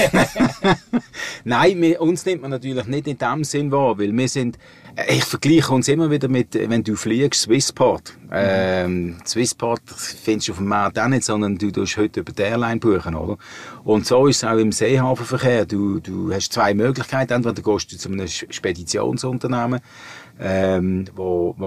Nein, wir, uns nimmt man natürlich nicht in dem Sinn wahr, weil wir sind, äh, ich vergleiche uns immer wieder mit, wenn du fliegst, Swissport. Ähm, Swissport findest du auf dem Markt auch nicht, sondern du tust heute über die Airline buchen, oder? Und so ist es auch im Seehafenverkehr. Du, du hast zwei Möglichkeiten. Entweder gehst du zu einem Speditionsunternehmen, ähm, wo, wo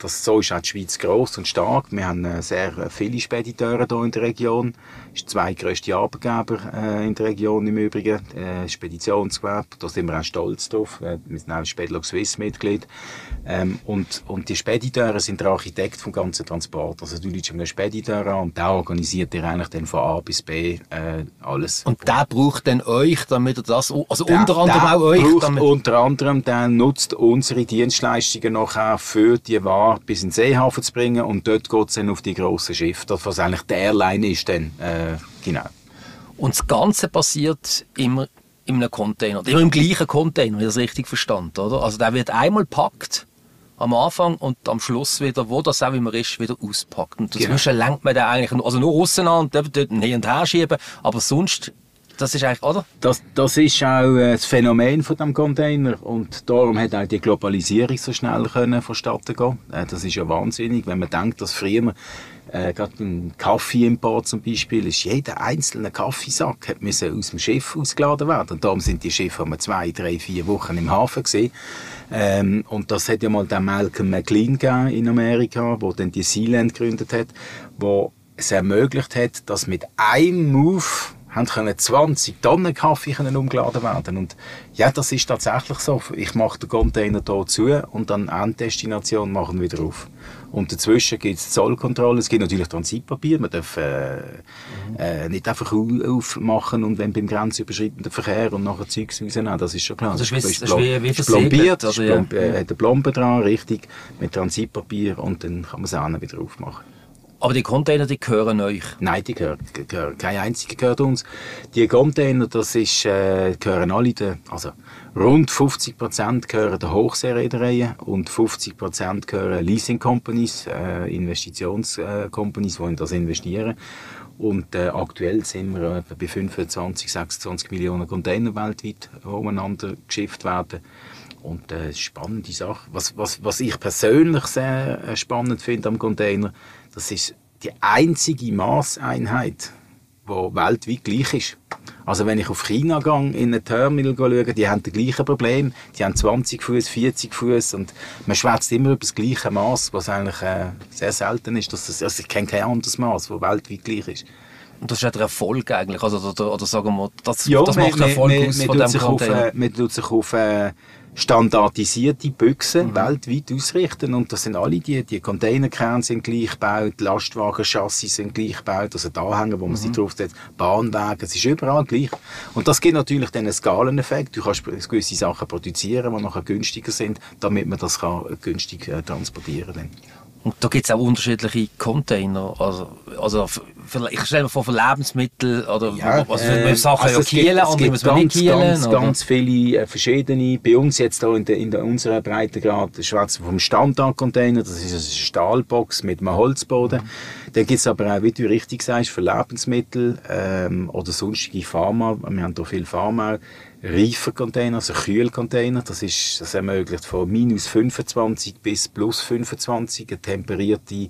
das, so ist auch die Schweiz gross und stark. Wir haben äh, sehr viele Spediteure hier in der Region. Das ist der zweitgrösste Arbeitgeber äh, in der Region im Übrigen, äh, Speditionsgewerbe. Da sind wir auch stolz drauf. Wir sind auch Spedlog Swiss Mitglied. Ähm, und, und die Spediteure sind der Architekt vom ganzen Transport. Also du liegst einem Spediteur an und der organisiert dir eigentlich dann von A bis B äh, alles. Und der braucht dann euch, damit er das, also der, unter anderem der auch euch? Braucht Damit unter anderem, der nutzt unsere Dienstleistungen nachher für die Ware bis in den Seehafen zu bringen und dort geht es dann auf die grossen Schiffe, das was eigentlich die Airline ist dann, äh, genau. Und das Ganze passiert immer in einem Container, immer im gleichen Container, ich das richtig verstanden, oder? Also der wird einmal gepackt am Anfang und am Schluss wieder, wo das auch immer ist, wieder auspackt. Und dazwischen genau. lenkt man den eigentlich nur, also nur auseinander und dort hin und her schieben, aber sonst, das ist eigentlich, oder? Das, das ist auch äh, das Phänomen von dem Container und darum hat auch die Globalisierung so schnell können vonstatten gehen. Äh, das ist ja wahnsinnig, wenn man denkt, dass früher Äh, gerade beim Kaffeeimport zum Beispiel, ist jeder einzelne Kaffeesack hat müssen aus dem Schiff ausgeladen werden. Und darum sind die Schiffe immer zwei, drei, vier Wochen im Hafen gewesen. Ähm, und das hat ja mal der Malcolm McLean gegeben in Amerika, der dann die Sealand gegründet hat, wo es ermöglicht hat, dass mit einem Move haben können zwanzig Tonnen Kaffee können umgeladen werden. Und ja, das ist tatsächlich so. Ich mache den Container hier zu und dann Enddestination machen wir wieder auf. Und dazwischen gibt es Zollkontrolle, es gibt natürlich Transitpapier, man darf äh, mhm. äh, nicht einfach aufmachen und wenn beim grenzüberschreitenden Verkehr und nachher Zeugs rausnehmen, das ist schon klar. Also das ist, ist, ist wie, wie plombiert, also, ja. ja. äh, hat eine Plombe dran, richtig, mit Transitpapier und dann kann man es auch wieder aufmachen. Aber die Container, die gehören euch? Nein, die gehören, gehören kein einziger gehört uns. Die Container, das ist, äh, gehören alle, der, also rund fünfzig Prozent gehören der Hochseereedereien und fünfzig Prozent gehören Leasing Companies, äh, Investitionscompanies, die in das investieren. Und äh, aktuell sind wir etwa bei fünfundzwanzig, sechsundzwanzig Millionen Container weltweit, die umeinander geschifft werden. Und äh, spannende Sache. Was, was, was ich persönlich sehr äh, spannend finde am Container, das ist die einzige Maßeinheit, die weltweit gleich ist. Also wenn ich auf China gehe, in ein Terminal schaue, die haben das gleiche Problem. Die haben zwanzig Fuß, vierzig Fuß und man schwätzt immer über das gleiche Maß, was eigentlich äh, sehr selten ist. Dass das, also ich kenne kein anderes Maß, das weltweit gleich ist. Und das ist ja der Erfolg eigentlich, also, oder, oder sagen wir, das, ja, das macht den Erfolg aus von dem Container. Man tut sich auf äh, standardisierte Büchsen mhm. weltweit ausrichten und das sind alle die, die Containerkerne sind gleich gebaut, Lastwagen-Chassis sind gleich gebaut, also die Anhänger, wo man mhm. sie draufsetzt, Bahnwagen, es ist überall gleich. Und das gibt natürlich dann einen Skaleneffekt. Du kannst gewisse Sachen produzieren, die nachher günstiger sind, damit man das kann günstig äh, transportieren kann. Und da gibt es auch unterschiedliche Container. Also, also für, ich stelle mir vor, für Lebensmittel oder ja, also für äh, Sachen also ja kielen, andere muss man nicht kielen. Ganz, oder? ganz viele äh, verschiedene. Bei uns jetzt hier in, der, in der, unserer Breitengrad schwätzen vom Standardcontainer, das ist eine Stahlbox mit einem Holzboden. Mhm. Dann gibt es aber auch, wie du richtig sagst, für Lebensmittel ähm, oder sonstige Pharma. Wir haben hier viel Pharma. Reifencontainer, also Kühlcontainer, das ist, das ermöglicht von minus fünfundzwanzig bis plus fünfundzwanzig eine temperierte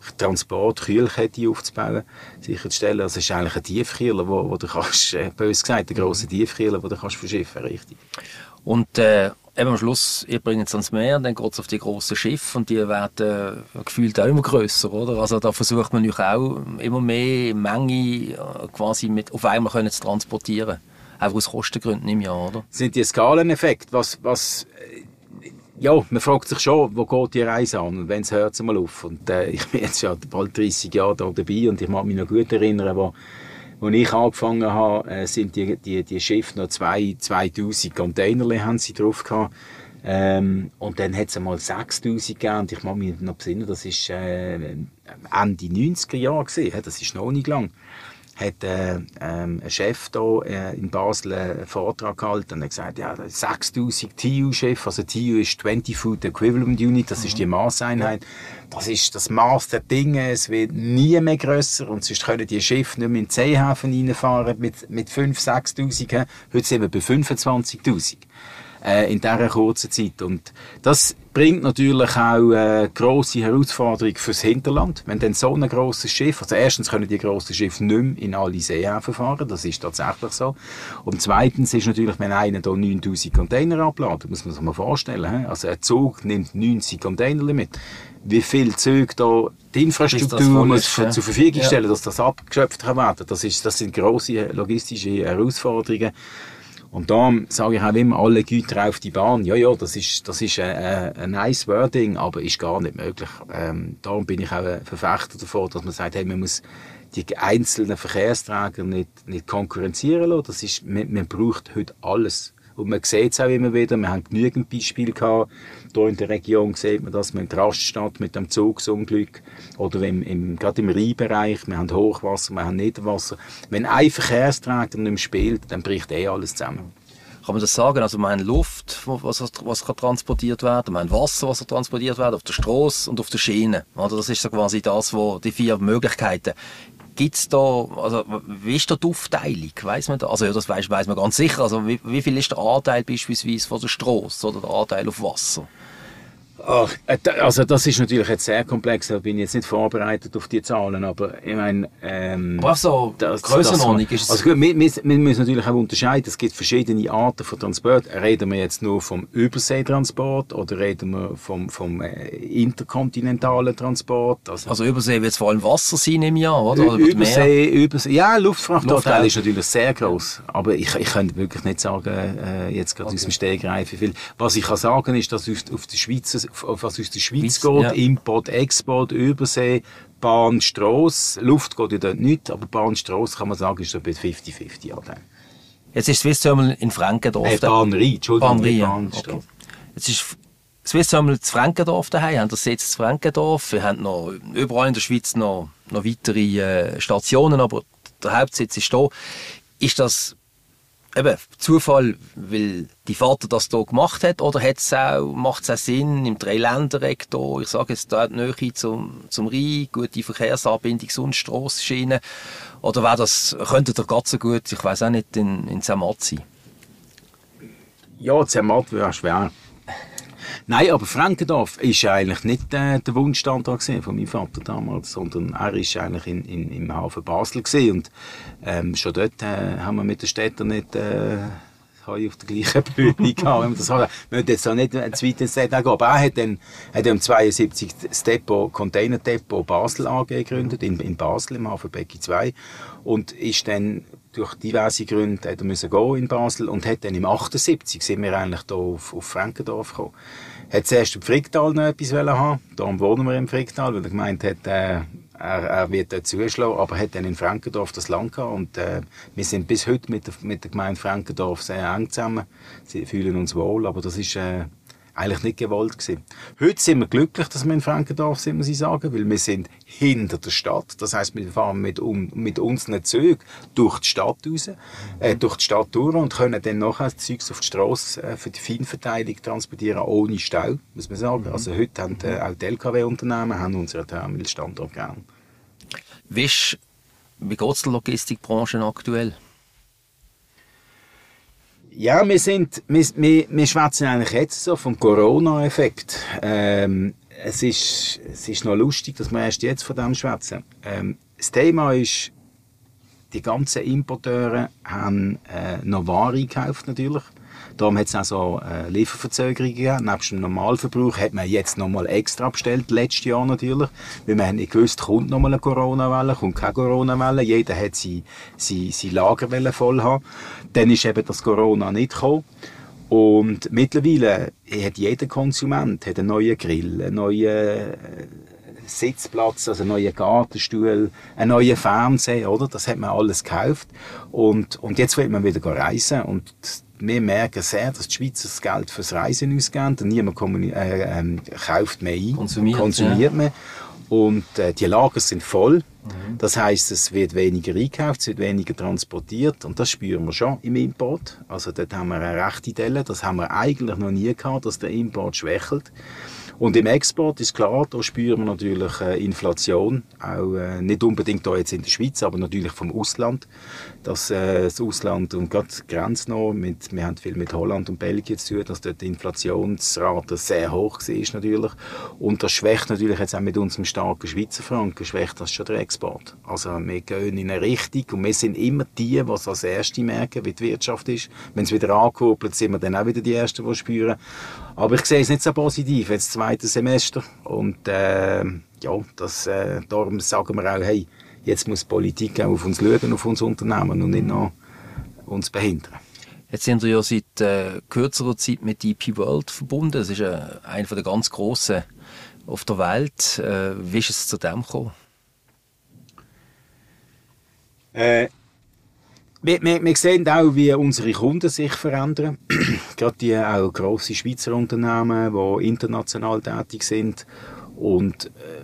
Transport-Kühlkette aufzubauen, sicherzustellen. Also es ist eigentlich ein Tiefkühler, wo, wo du kannst, äh, bös gesagt, ein grosser Tiefkühler, wo du kannst verschiffen, richtig. Und äh, eben am Schluss, ihr bringt es ans Meer, dann geht es auf die grossen Schiffe und die werden äh, gefühlt auch immer grösser, oder? Also da versucht man natürlich auch immer mehr Menge äh, quasi mit auf einmal können zu transportieren. Auch aus Kostengründen im Jahr, oder? Sind die Skaleneffekte, was, was, äh, ja, man fragt sich schon, wo geht die Reise an und wenn es hört es mal auf. Und äh, ich bin jetzt schon bald dreißig Jahre da dabei und ich mag mich noch gut erinnern, wo, wo ich angefangen habe, äh, sind die, die, die Schiffe noch zwei, zweitausend Container haben sie drauf gehabt. Ähm, und dann hat es einmal sechstausend gegeben und ich mag mich noch besinnen, das war äh, Ende neunziger Jahre gewesen, das ist noch nicht lang. Hat äh, ähm, ein Chef hier äh, in Basel einen Vortrag gehalten und hat gesagt, ja, sechstausend T U-Chef, also T U ist zwanzig Foot Equivalent Unit, das mhm. ist die Maßeinheit. Das ist das Maß der Dinge, es wird nie mehr grösser und sonst können die Schiffe nicht mehr in den Seehafen reinfahren mit, mit fünftausend, sechstausend. Heute sind wir bei fünfundzwanzigtausend. äh, in dieser kurzen Zeit. Und das bringt natürlich auch äh, grosse Herausforderungen fürs Hinterland. Wenn dann so ein grosses Schiff, also erstens können die grossen Schiffe nicht mehr in alle Seehäfen fahren, das ist tatsächlich so. Und zweitens ist natürlich, wenn einer da neuntausend Container abladet, muss man sich mal vorstellen, he? Also ein Zug nimmt neunzig Container mit. Wie viele Züge da die Infrastruktur muss ist, ja. zur Verfügung stellen, ja. dass das abgeschöpft kann werden. Das, ist, das sind grosse logistische Herausforderungen. Und da sage ich auch immer, alle Güter auf die Bahn. Ja, ja, das ist, das ist ein, ein nice wording, aber ist gar nicht möglich. Ähm, darum bin ich auch ein Verfechter davon, dass man sagt, hey, man muss die einzelnen Verkehrsträger nicht, nicht konkurrenzieren lassen. Das ist, man, man braucht heute alles. Und man sieht es auch immer wieder, wir haben genügend Beispiele gehabt. Hier in der Region sieht man das mit der Raststadt, mit dem Zugsunglück. Oder im, im, gerade im Rheinbereich, wir haben Hochwasser, wir haben Niederwasser. Wenn ein Verkehrsträger nicht mehr spielt, dann bricht eh alles zusammen. Kann man das sagen? Also wir haben Luft, was, was kann transportiert werden, wir haben Wasser, was transportiert werden, auf der Strasse und auf der Schiene. Oder das ist so quasi das, wo die vier Möglichkeiten. Gibt's da, also, wie ist da die Aufteilung? Weiss man da? Also, ja, das weiss, weiss man ganz sicher. Also, wie, wie viel ist der Anteil beispielsweise von der Strasse oder der Anteil auf Wasser? Ach, also das ist natürlich jetzt sehr komplex, da bin ich jetzt nicht vorbereitet auf die Zahlen, aber ich meine... Ähm, aber so, Grössenordnung ist es... Also gut, wir, wir, wir müssen natürlich auch unterscheiden, es gibt verschiedene Arten von Transport. Reden wir jetzt nur vom Überseetransport oder reden wir vom, vom äh, interkontinentalen Transport? Also, also Übersee wird es vor allem Wasser sein im Jahr, oder? oder Übersee, Übersee, ja, Luftfrachtanteil ist natürlich sehr gross, aber ich, ich kann wirklich nicht sagen, äh, jetzt gerade okay. aus dem Stegreif, wie viel. Was ich kann sagen ist, dass auf, auf der Schweizer auf was aus der Schweiz geht, ja. Import, Export, Übersee, Bahn, Strasse. Luft geht ja dort nicht, aber Bahn, Strasse kann man sagen, ist so bei fünfzig fünfzig. Ja, jetzt ist Swiss Terminal in Frankendorf. Äh, Bahn Rhein, Entschuldigung. Bahn Rhein, Bahn, okay. Jetzt ist Swiss Terminal in Frankendorf daheim, wir haben das Sitz in Frankendorf, wir haben noch überall in der Schweiz noch, noch weitere äh, Stationen, aber der Hauptsitz ist da. Ist das eben Zufall, weil die Vater das hier gemacht hat, oder hat's auch, macht es auch Sinn, im Dreiländereck hier, ich sage jetzt, da die Nähe zum, zum Rhein, gute Verkehrsanbindung, sonst Strassenschienen, oder wäre das, könnte der ganz so gut, ich weiss auch nicht, in, in Zermatt sein? Ja, Zermatt wäre schwer. Nein, aber Frankendorf war eigentlich nicht äh, der Wunschstandort von meinem Vater damals, sondern er war eigentlich in, in, im Hafen Basel gewesen. Und ähm, schon dort äh, haben wir mit den Städtern nicht äh, auf der gleichen Bühne gehabt. Wenn wir das haben. Wir müssen jetzt auch nicht ins weite Detail gehen. Aber er hat dann, hat dann zweiundsiebzig das Depot, Container Depot Basel A G gegründet, in, in Basel, im Hafen Becki zwei. Und ist dann durch diverse Gründe hat er müssen gehen in Basel und hat dann im achtundsiebzig sind wir eigentlich hier auf, auf Frankendorf gekommen. Hat zuerst im Fricktal noch etwas haben, darum wohnen wir im Fricktal, weil er gemeint hat, äh, er, er wird dort zuschlagen, aber hat dann in Frankendorf das Land gehabt und äh, wir sind bis heute mit der, mit der Gemeinde Frankendorf sehr eng zusammen. Sie fühlen uns wohl, aber das ist äh, eigentlich nicht gewollt gewesen. Heute sind wir glücklich, dass wir in Frankendorf sind, muss ich sagen, weil wir sind hinter der Stadt. Das heisst, wir fahren mit, um, mit unseren Zügen durch die Stadt raus, äh, durch die Stadt durch und können dann nachher das Zeugs auf die Strasse äh, für die Feinverteilung transportieren, ohne Stau, muss man sagen. Also heute haben äh, auch die L K W-Unternehmen haben unseren Terminal-Standort gern. Wie, ist, wie geht es der Logistikbranche aktuell? Ja, wir sind, wir, wir, wir schwätzen eigentlich jetzt so vom Corona-Effekt. Ähm, es ist, es ist noch lustig, dass wir erst jetzt von dem schwätzen. Ähm, das Thema ist, die ganzen Importeure haben äh, noch Ware gekauft natürlich. Darum hat es auch so äh, Lieferverzögerungen gegeben. Nebst dem Normalverbrauch hat man jetzt noch mal extra bestellt, letztes Jahr natürlich. Weil man nicht gewusst, kommt noch mal eine Corona-Welle, kommt keine Corona-Welle. Jeder hat seine, seine, seine Lagerwelle voll haben. Dann ist eben das Corona nicht gekommen. Und mittlerweile hat jeder Konsument hat einen neuen Grill, einen neuen Sitzplatz, also einen neuen Gartenstuhl, einen neuen Fernseher, oder? Das hat man alles gekauft. Und, und jetzt will man wieder reisen. Und wir merken sehr, dass die Schweizer das Geld fürs Reisen ausgeben. Niemand äh, äh, kauft mehr ein, konsumiert, konsumiert ja. mehr. Und äh, die Lager sind voll. Mhm. Das heisst, es wird weniger eingekauft, es wird weniger transportiert. Und das spüren wir schon im Import. Also dort haben wir eine rechte Delle. Das haben wir eigentlich noch nie gehabt, dass der Import schwächelt. Und im Export ist klar, da spüren wir natürlich äh, Inflation, auch äh, nicht unbedingt da jetzt in der Schweiz, aber natürlich vom Ausland. Dass äh, das Ausland und gerade die Grenze noch, mit, wir haben viel mit Holland und Belgien zu tun, dass dort die Inflationsrate sehr hoch war natürlich. Und das schwächt natürlich jetzt auch mit unserem starken Schweizer Franken, schwächt das schon der Export. Also wir gehen in eine Richtung und wir sind immer die, die es als Erste merken, wie die Wirtschaft ist. Wenn es wieder ankurbelt, sind wir dann auch wieder die Ersten, die es spüren. Aber ich sehe es nicht so positiv, jetzt zweite Semester. Und äh, ja, das, äh, darum sagen wir auch, hey, jetzt muss die Politik auch auf uns schauen, auf uns Unternehmen und nicht noch uns behindern. Jetzt sind wir ja seit äh, kürzerer Zeit mit D P World verbunden. Das ist äh, einer der ganz Grossen auf der Welt. Äh, wie ist es zu dem gekommen? Äh, wir, wir, wir sehen auch, wie unsere Kunden sich verändern. Gerade die auch grosse Schweizer Unternehmen, die international tätig sind. Und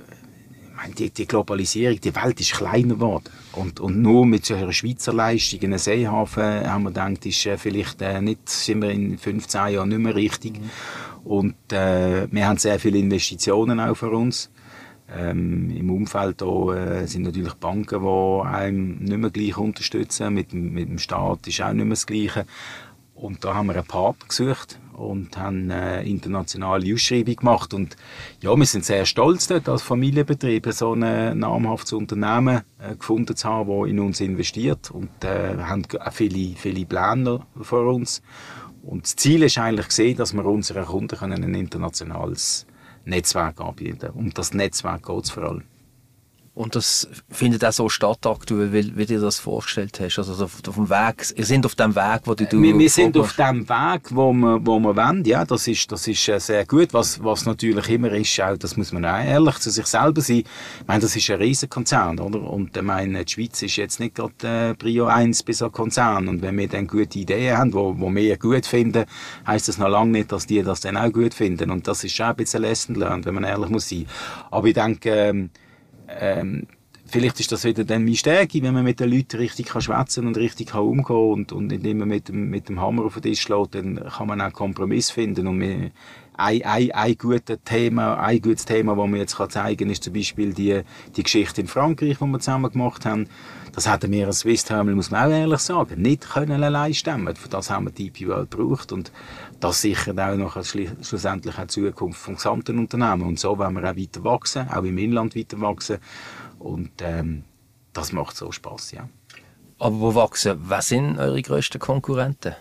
äh, die, die Globalisierung, die Welt ist kleiner geworden. Und, und nur mit so einer Schweizer Leistung in einem Seehafen haben wir gedacht, ist äh, vielleicht äh, nicht, sind wir in fünfzehn Jahren nicht mehr richtig. Mhm. Und äh, wir haben sehr viele Investitionen auch für uns. Ähm, Im Umfeld da, äh, sind natürlich Banken, die einem nicht mehr gleich unterstützen. Mit, mit dem Staat ist auch nicht mehr das Gleiche. Und da haben wir einen Partner gesucht und haben eine internationale Ausschreibung gemacht. Und ja, wir sind sehr stolz dort als Familienbetrieb, so ein namhaftes Unternehmen äh, gefunden zu haben, das in uns investiert. Und äh, haben auch viele, viele Pläne vor uns. Und das Ziel ist eigentlich gesehen, dass wir unseren Kunden ein internationales Netzwerk anbieten. Um das Netzwerk geht es vor allem. Und das findet auch so statt aktuell, wie, wie du das vorgestellt hast? Also auf, auf dem Weg, ihr seid auf dem Weg, wo du... Wir, wir sind auf dem Weg, wo wir, wo wir wollen, ja, das ist, das ist sehr gut. Was, was natürlich immer ist, auch, das muss man auch ehrlich zu sich selber sein. Ich meine, das ist ein riesen Konzern, oder? Und ich meine, die Schweiz ist jetzt nicht gerade äh, Prio eins bei so einem Konzern. Und wenn wir dann gute Ideen haben, wo, wo wir gut finden, heisst das noch lange nicht, dass die das dann auch gut finden. Und das ist schon ein bisschen Lesson learned, wenn man ehrlich muss sein. Aber ich denke, ähm, Ähm, vielleicht ist das wieder dann meine Stärke, wenn man mit den Leuten richtig kann schwätzen und richtig kann umgehen und, und indem man mit dem, mit dem Hammer auf den Tisch schlägt, dann kann man auch Kompromiss finden. Und wir, ein, ein, ein, gutes Thema, ein gutes Thema, das man jetzt kann zeigen kann, ist zum Beispiel die, die Geschichte in Frankreich, die wir zusammen gemacht haben. Das hätten wir als Swiss Terminal, muss man auch ehrlich sagen, nicht können allein stemmen. Für das haben wir D P World gebraucht. Und das sichert auch noch schlussendlich auch die Zukunft vom gesamten Unternehmen. Und so wollen wir auch weiter wachsen, auch im Inland weiter wachsen. Und ähm, das macht so Spass, ja. Aber wo wachsen? Wer sind eure grössten Konkurrenten?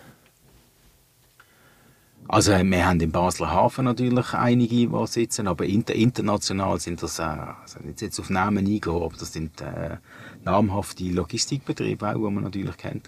Also wir haben im Basler Hafen natürlich einige, die sitzen, aber inter international sind das, äh, also nicht jetzt auf Namen eingehen, aber das sind äh, namhafte Logistikbetriebe auch, die man natürlich kennt.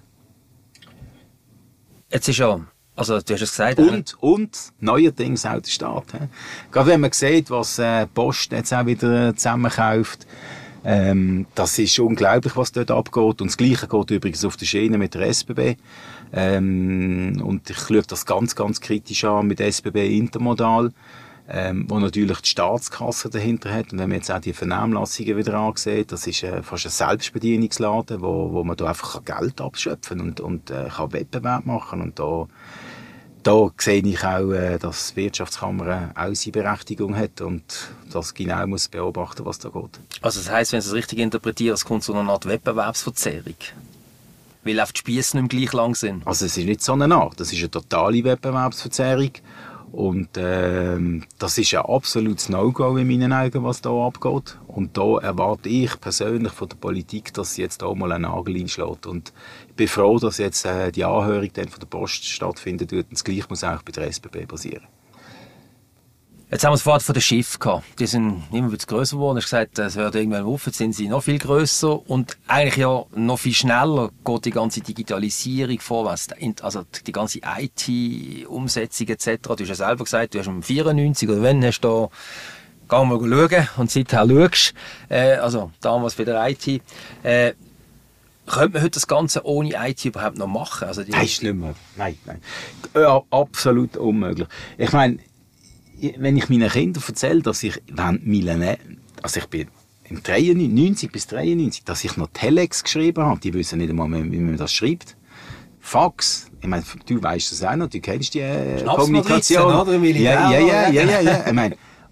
Jetzt ist ja, also du hast es gesagt. Und, äh, und neuerdings auch der Staat. He? Gerade wenn man sieht, was äh, Post jetzt auch wieder zusammenkauft, ähm, das ist unglaublich, was dort abgeht. Und das Gleiche geht übrigens auf der Schiene mit der S B B. Ähm, und ich schaue das ganz, ganz kritisch an mit S B B Intermodal, ähm, wo natürlich die Staatskasse dahinter hat. Und wenn man jetzt auch die Vernehmlassungen wieder ansieht, das ist äh, fast ein Selbstbedienungsladen, wo, wo man da einfach Geld abschöpfen kann und, und äh, kann Wettbewerb machen. Und da, da sehe ich auch, äh, dass die Wirtschaftskammer auch seine Berechtigung hat und das genau muss beobachten, was da geht. Also das heisst, wenn ich es richtig interpretiere, es kommt zu einer Art Wettbewerbsverzerrung? Weil auch die Spiesse nicht mehr gleich lang sind. Also es ist nicht so eine Art, das ist eine totale Wettbewerbsverzerrung. Und ähm, das ist ein absolutes No-Go in meinen Augen, was da abgeht. Und da erwarte ich persönlich von der Politik, dass sie jetzt da mal einen Nagel einschlägt. Und ich bin froh, dass jetzt äh, die Anhörung dann von der Post stattfindet und das Gleiche muss auch bei der S B B passieren. Jetzt haben wir es vorhin von den Schiffen gehabt. Die sind immer wieder grösser geworden. Du hast gesagt, es hört irgendwann auf, jetzt sind sie noch viel grösser und eigentlich ja noch viel schneller geht die ganze Digitalisierung vorwärts. Also die ganze I T-Umsetzung et cetera. Du hast ja selber gesagt, du hast im vierundneunzig oder wenn hast du da, gehen wir schauen und seither schaust. Äh, also damals bei der I T. Äh, könnte man heute das Ganze ohne I T überhaupt noch machen? Also die nein, ist nicht möglich. Nein, nein. Ja, absolut unmöglich. Ich meine, wenn ich meinen Kindern erzähle, dass ich Millenä- also ich bin im neunzig bis dreiundneunzig, dass ich noch Telex geschrieben habe, die wissen nicht einmal, wie man das schreibt. Fax, ich meine, du weißt das auch noch, du kennst die äh, Kommunikation. Oder? Ja, ja, ja, ja, ja, ja. Ich meine,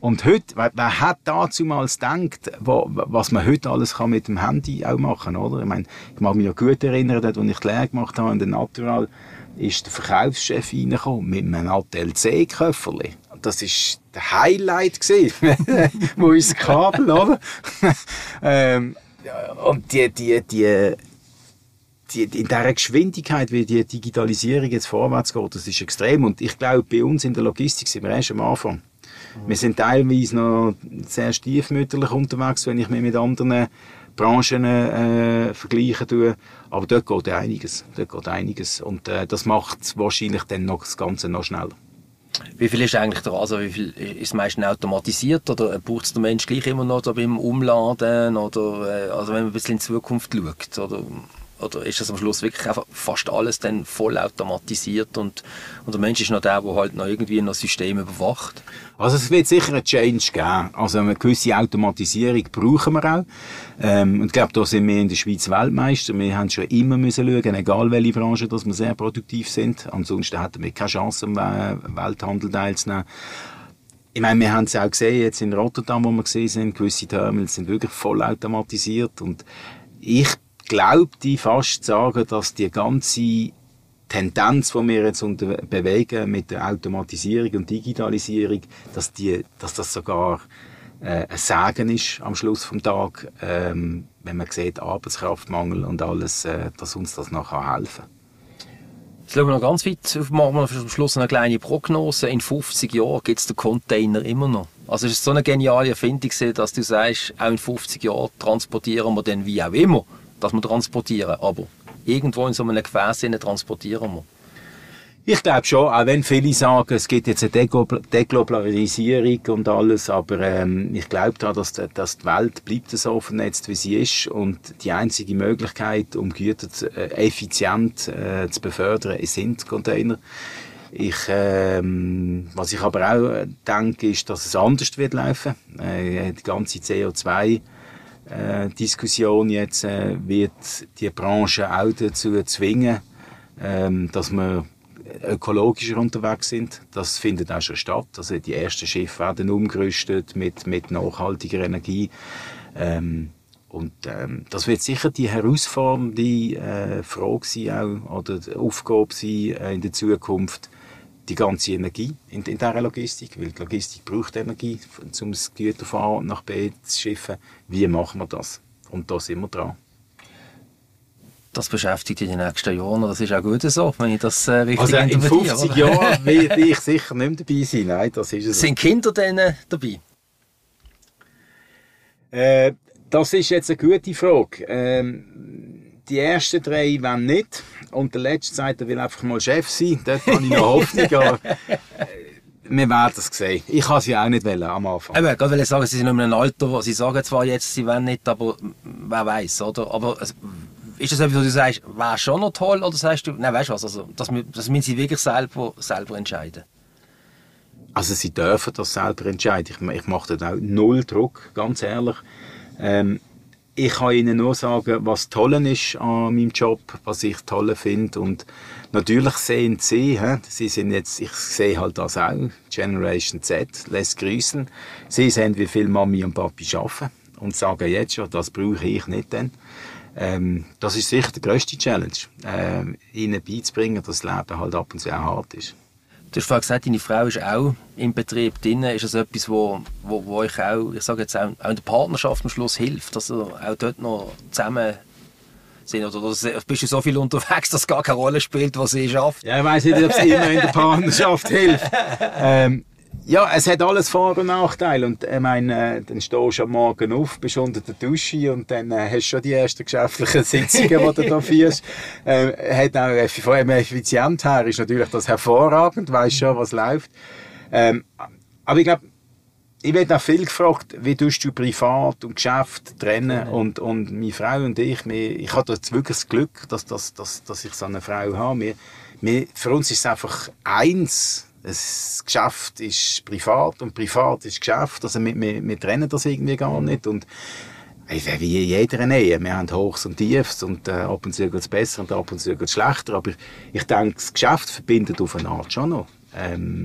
Und heute, wer, wer hat damals gedacht, wo, was man heute alles kann mit dem Handy auch machen, oder? Ich meine, ich mag mich noch gut erinnern, dort, als ich die Lehre gemacht habe in der Natural, ist der Verkaufschef reingekommen mit einem A T L C-Köfferli. Das war der Highlight gewesen, wo unser Kabel, oder? ähm, und die, die, die, die, in dieser Geschwindigkeit, wie die Digitalisierung jetzt vorwärts geht, das ist extrem. Und ich glaube, bei uns in der Logistik sind wir erst am Anfang. Wir sind teilweise noch sehr stiefmütterlich unterwegs, wenn ich mich mit anderen Branchen äh, vergleichen tue. Aber dort geht einiges. Dort geht einiges. Und äh, das macht wahrscheinlich dann noch das Ganze noch schneller. Wie viel ist eigentlich der, also wie viel ist es meistens automatisiert oder braucht es der Mensch gleich immer noch da beim Umladen oder äh, also wenn man ein bisschen in die Zukunft schaut oder, oder ist das am Schluss wirklich einfach fast alles dann voll automatisiert und, und der Mensch ist noch der, der halt noch irgendwie noch Systeme überwacht? Also es wird sicher einen Change geben. Also eine gewisse Automatisierung brauchen wir auch. Ähm, und ich glaube, da sind wir in der Schweiz Weltmeister. Wir haben schon immer müssen schauen, egal welche Branche, dass wir sehr produktiv sind. Ansonsten hätten wir keine Chance, am Welthandel teilzunehmen. Ich meine, wir haben es auch gesehen, jetzt in Rotterdam, wo wir gesehen sind, gewisse Terminals sind wirklich voll automatisiert. Und ich glaube, die fast sagen, dass die ganze Tendenz, die wir jetzt unter bewegen mit der Automatisierung und Digitalisierung, dass, die, dass das sogar äh, ein Segen ist am Schluss des Tages, ähm, wenn man sieht, Arbeitskraftmangel und alles, äh, dass uns das noch helfen kann. Jetzt schauen wir noch ganz weit, machen wir am Schluss eine kleine Prognose. In fünfzig Jahren gibt es den Container immer noch. Also es ist so eine geniale Erfindung, dass du sagst, auch in fünfzig Jahren transportieren wir den wie auch immer, dass wir transportieren, aber irgendwo in so einem Gefäß transportieren wir. Ich glaube schon, auch wenn viele sagen, es gibt jetzt eine Deglobalisierung und alles, aber ähm, ich glaube da, dass, dass die Welt bleibt so vernetzt, wie sie ist und die einzige Möglichkeit, um Güter zu, äh, effizient äh, zu befördern, sind Container. Ich, ähm, was ich aber auch denke, ist, dass es anders wird laufen. Äh, die ganze C O zwei Äh, Diskussion jetzt äh, wird die Branche auch dazu zwingen, ähm, dass wir ökologischer unterwegs sind. Das findet auch schon statt. Also die ersten Schiffe werden umgerüstet mit, mit nachhaltiger Energie. Ähm, und ähm, das wird sicher die herausfordernde äh, Frage sein auch, oder die Aufgabe sein äh, in der Zukunft, die ganze Energie in, in dieser Logistik, weil die Logistik braucht Energie, um das Güter von A und nach B zu schiffen. Wie machen wir das? Und da sind wir dran. Das beschäftigt in den nächsten Jahren, das ist auch gut so, wenn ich das äh, richtig also in fünfzig Jahren werde ich sicher nicht mehr dabei sein. Nein, das ist es. Sind Kinder denn äh, dabei? Äh, das ist jetzt eine gute Frage. Ähm, die ersten drei wollen nicht. Und der letzte sagt, er will einfach mal Chef sein. Dort habe ich noch Hoffnung. Aber äh, wir werden es sehen. Ich kann sie auch nicht wollen, am Anfang. Eben, gerade will ich sagen, sie sind in einem Alter, wo sie sagen zwar jetzt, sie wollen nicht, aber wer weiß, oder? Aber also, ist das etwas, wo du sagst, wäre schon noch toll, oder sagst du, nein, weißt du was, also, das, das müssen sie wirklich selber, selber entscheiden? Also sie dürfen das selber entscheiden. Ich, ich mache da auch null Druck, ganz ehrlich. Ähm, ich kann ihnen nur sagen, was toll ist an meinem Job, was ich toll finde. Und natürlich sehen sie, he, sie sind jetzt, ich sehe halt das auch, Generation Z, lässt grüßen. Sie sehen, wie viel Mami und Papi arbeiten und sagen jetzt schon, das brauche ich nicht dann. Ähm, das ist sicher die grösste Challenge, ähm, ihnen beizubringen, dass das Leben halt ab und zu auch hart ist. Du hast vorhin gesagt, deine Frau ist auch im Betrieb drin. Ist das etwas, wo, wo, wo euch auch, ich sage jetzt auch, auch in der Partnerschaft am Schluss hilft, dass ihr auch dort noch zusammen sind? Oder, oder bist du so viel unterwegs, dass es gar keine Rolle spielt, was sie schafft? Ja, ich weiss nicht, ob es immer in der Partnerschaft hilft. Ähm, ja, es hat alles Vor- und Nachteile. Und ich meine, äh, dann stehst du am Morgen auf, bist unter der Dusche und dann äh, hast du schon die ersten geschäftlichen Sitzungen, die du da führst. Äh, hat auch von einem effizient her ist natürlich das hervorragend, weisst schon, was läuft. Ähm, aber ich glaube, ich werde auch viel gefragt, wie tust du Privat und Geschäft trennen. Mhm. Und, und meine Frau und ich, wir, ich habe jetzt wirklich das Glück, dass, dass, dass, dass ich so eine Frau habe. Wir, wir, für uns ist es einfach eins. Das Geschäft ist privat und privat ist Geschäft. Also wir, wir, wir trennen das irgendwie gar nicht. Und wie in jeder Ehe. Wir haben Hochs und Tiefs und äh, ab und zu geht es besser und ab und zu geht es schlechter. Aber ich denke, das Geschäft verbindet auf eine Art schon noch. Ähm,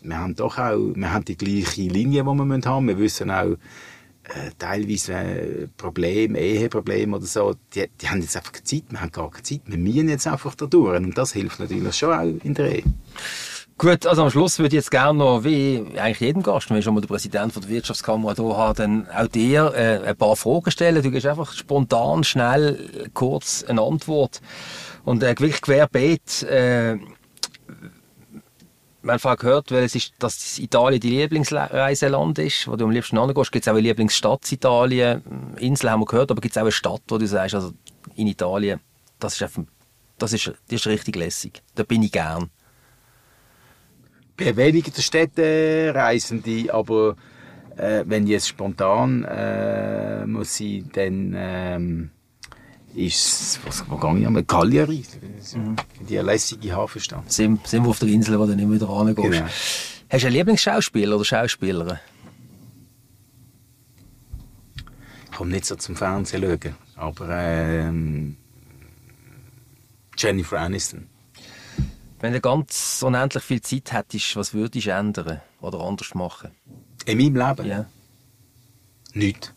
wir haben doch auch wir haben die gleiche Linie, die wir haben müssen. Wir wissen auch, äh, teilweise äh, Probleme, Eheprobleme oder so, die, die haben jetzt einfach keine Zeit, wir haben gar keine Zeit, wir müssen jetzt einfach da durch und das hilft natürlich schon auch in der Ehe. Gut, also am Schluss würde ich jetzt gerne noch, wie eigentlich jedem Gast, wenn ich schon mal den Präsidenten von der Wirtschaftskammer hier habe, dann auch dir äh, ein paar Fragen stellen. Du gibst einfach spontan, schnell, kurz eine Antwort. Und äh, wirklich querbeet, äh, wir haben vorhin gehört, weil es ist, dass Italien dein Lieblingsreiseland ist, wo du am liebsten hingehst. Gibt es auch eine Lieblingsstadt in Italien? Insel haben wir gehört, aber gibt es auch eine Stadt, wo du sagst, also in Italien, das ist, einfach, das ist, das ist richtig lässig. Da bin ich gern. Ich bin weniger der Städtereisende, aber äh, wenn ich jetzt spontan äh, muss sein, dann ähm, ist es, was, wo gehe ich an? Cagliari, mhm. Die lässige Hafenstadt. Sind, sind wir auf der Insel, wo du nicht wieder rangehst. Genau. Hast du einen Lieblingsschauspieler oder Schauspielerin? Ich komme nicht so zum Fernsehen schauen, aber ähm, Jennifer Aniston. Wenn du ganz unendlich viel Zeit hättest, was würdest du ändern oder anders machen? In meinem Leben? Ja. Nichts.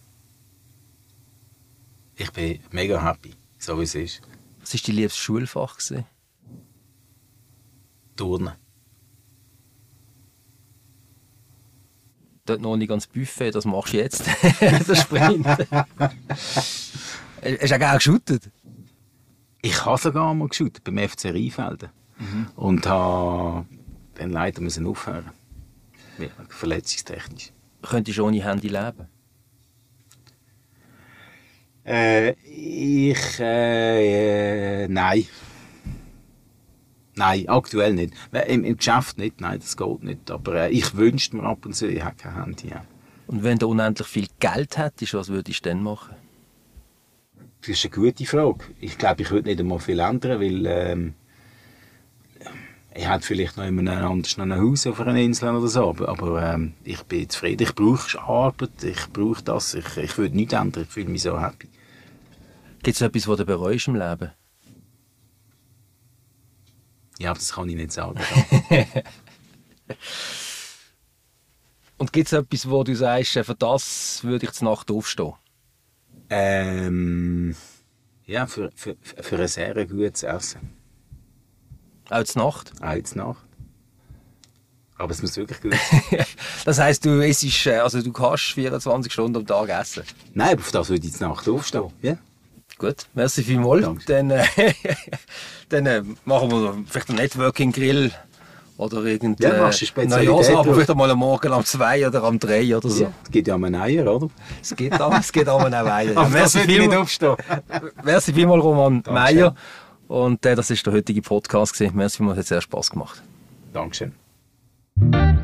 Ich bin mega happy, so wie es ist. Was war dein liebstes Schulfach? Turnen. Dort noch nicht ganz Buffet, das machst du jetzt. Der Sprint. Hast du auch gerne geshootet? Ich habe sogar mal geshootet, beim F C Rheinfelden. Mhm. Und habe dann leider müssen aufhören. Ja, verletzungstechnisch. Könntest du ohne Handy leben? Äh, ich, äh, äh, nein. Nein, aktuell nicht. Im, im Geschäft nicht, nein, das geht nicht. Aber äh, ich wünschte mir ab und zu, ich habe kein Handy. Ja. Und wenn du unendlich viel Geld hättest, was würdest du dann machen? Das ist eine gute Frage. Ich glaube, ich würde nicht einmal viel ändern, weil ähm, ich hätte vielleicht noch immer ein anderes ein Haus auf einer Insel oder so, aber, aber ähm, ich bin zufrieden. Ich brauche Arbeit, ich brauche das. Ich, ich würde nichts ändern, ich fühle mich so happy. Gibt es etwas, was du bereust im Leben? Ja, das kann ich nicht sagen. Und gibt es etwas, wo du sagst, für das würde ich zur Nacht aufstehen? Ähm, ja, für, für, für ein sehr gutes Essen. Auch zur Nacht? Auch zur Nacht. Aber es muss wirklich gut sein. Das heisst, du isst, also du kannst vierundzwanzig Stunden am Tag essen? Nein, auf das würde ich zur Nacht aufstehen. Ja. Gut, merci vielmals. Dann, äh, dann äh, machen wir vielleicht einen Networking-Grill oder irgendeine ja, machst du Spezialität. Neujahrsabend, vielleicht einmal am Morgen um zwei oder um drei oder so. Ja, es gibt ja mal Eier, oder? Es geht auch, es geht auch mal Eier. Aber das würde ich nicht aufstehen. Merci vielmals, Roman Meyer. Und äh, das war der heutige Podcast gewesen. Merci vielmals, hat sehr Spass gemacht. Dankeschön.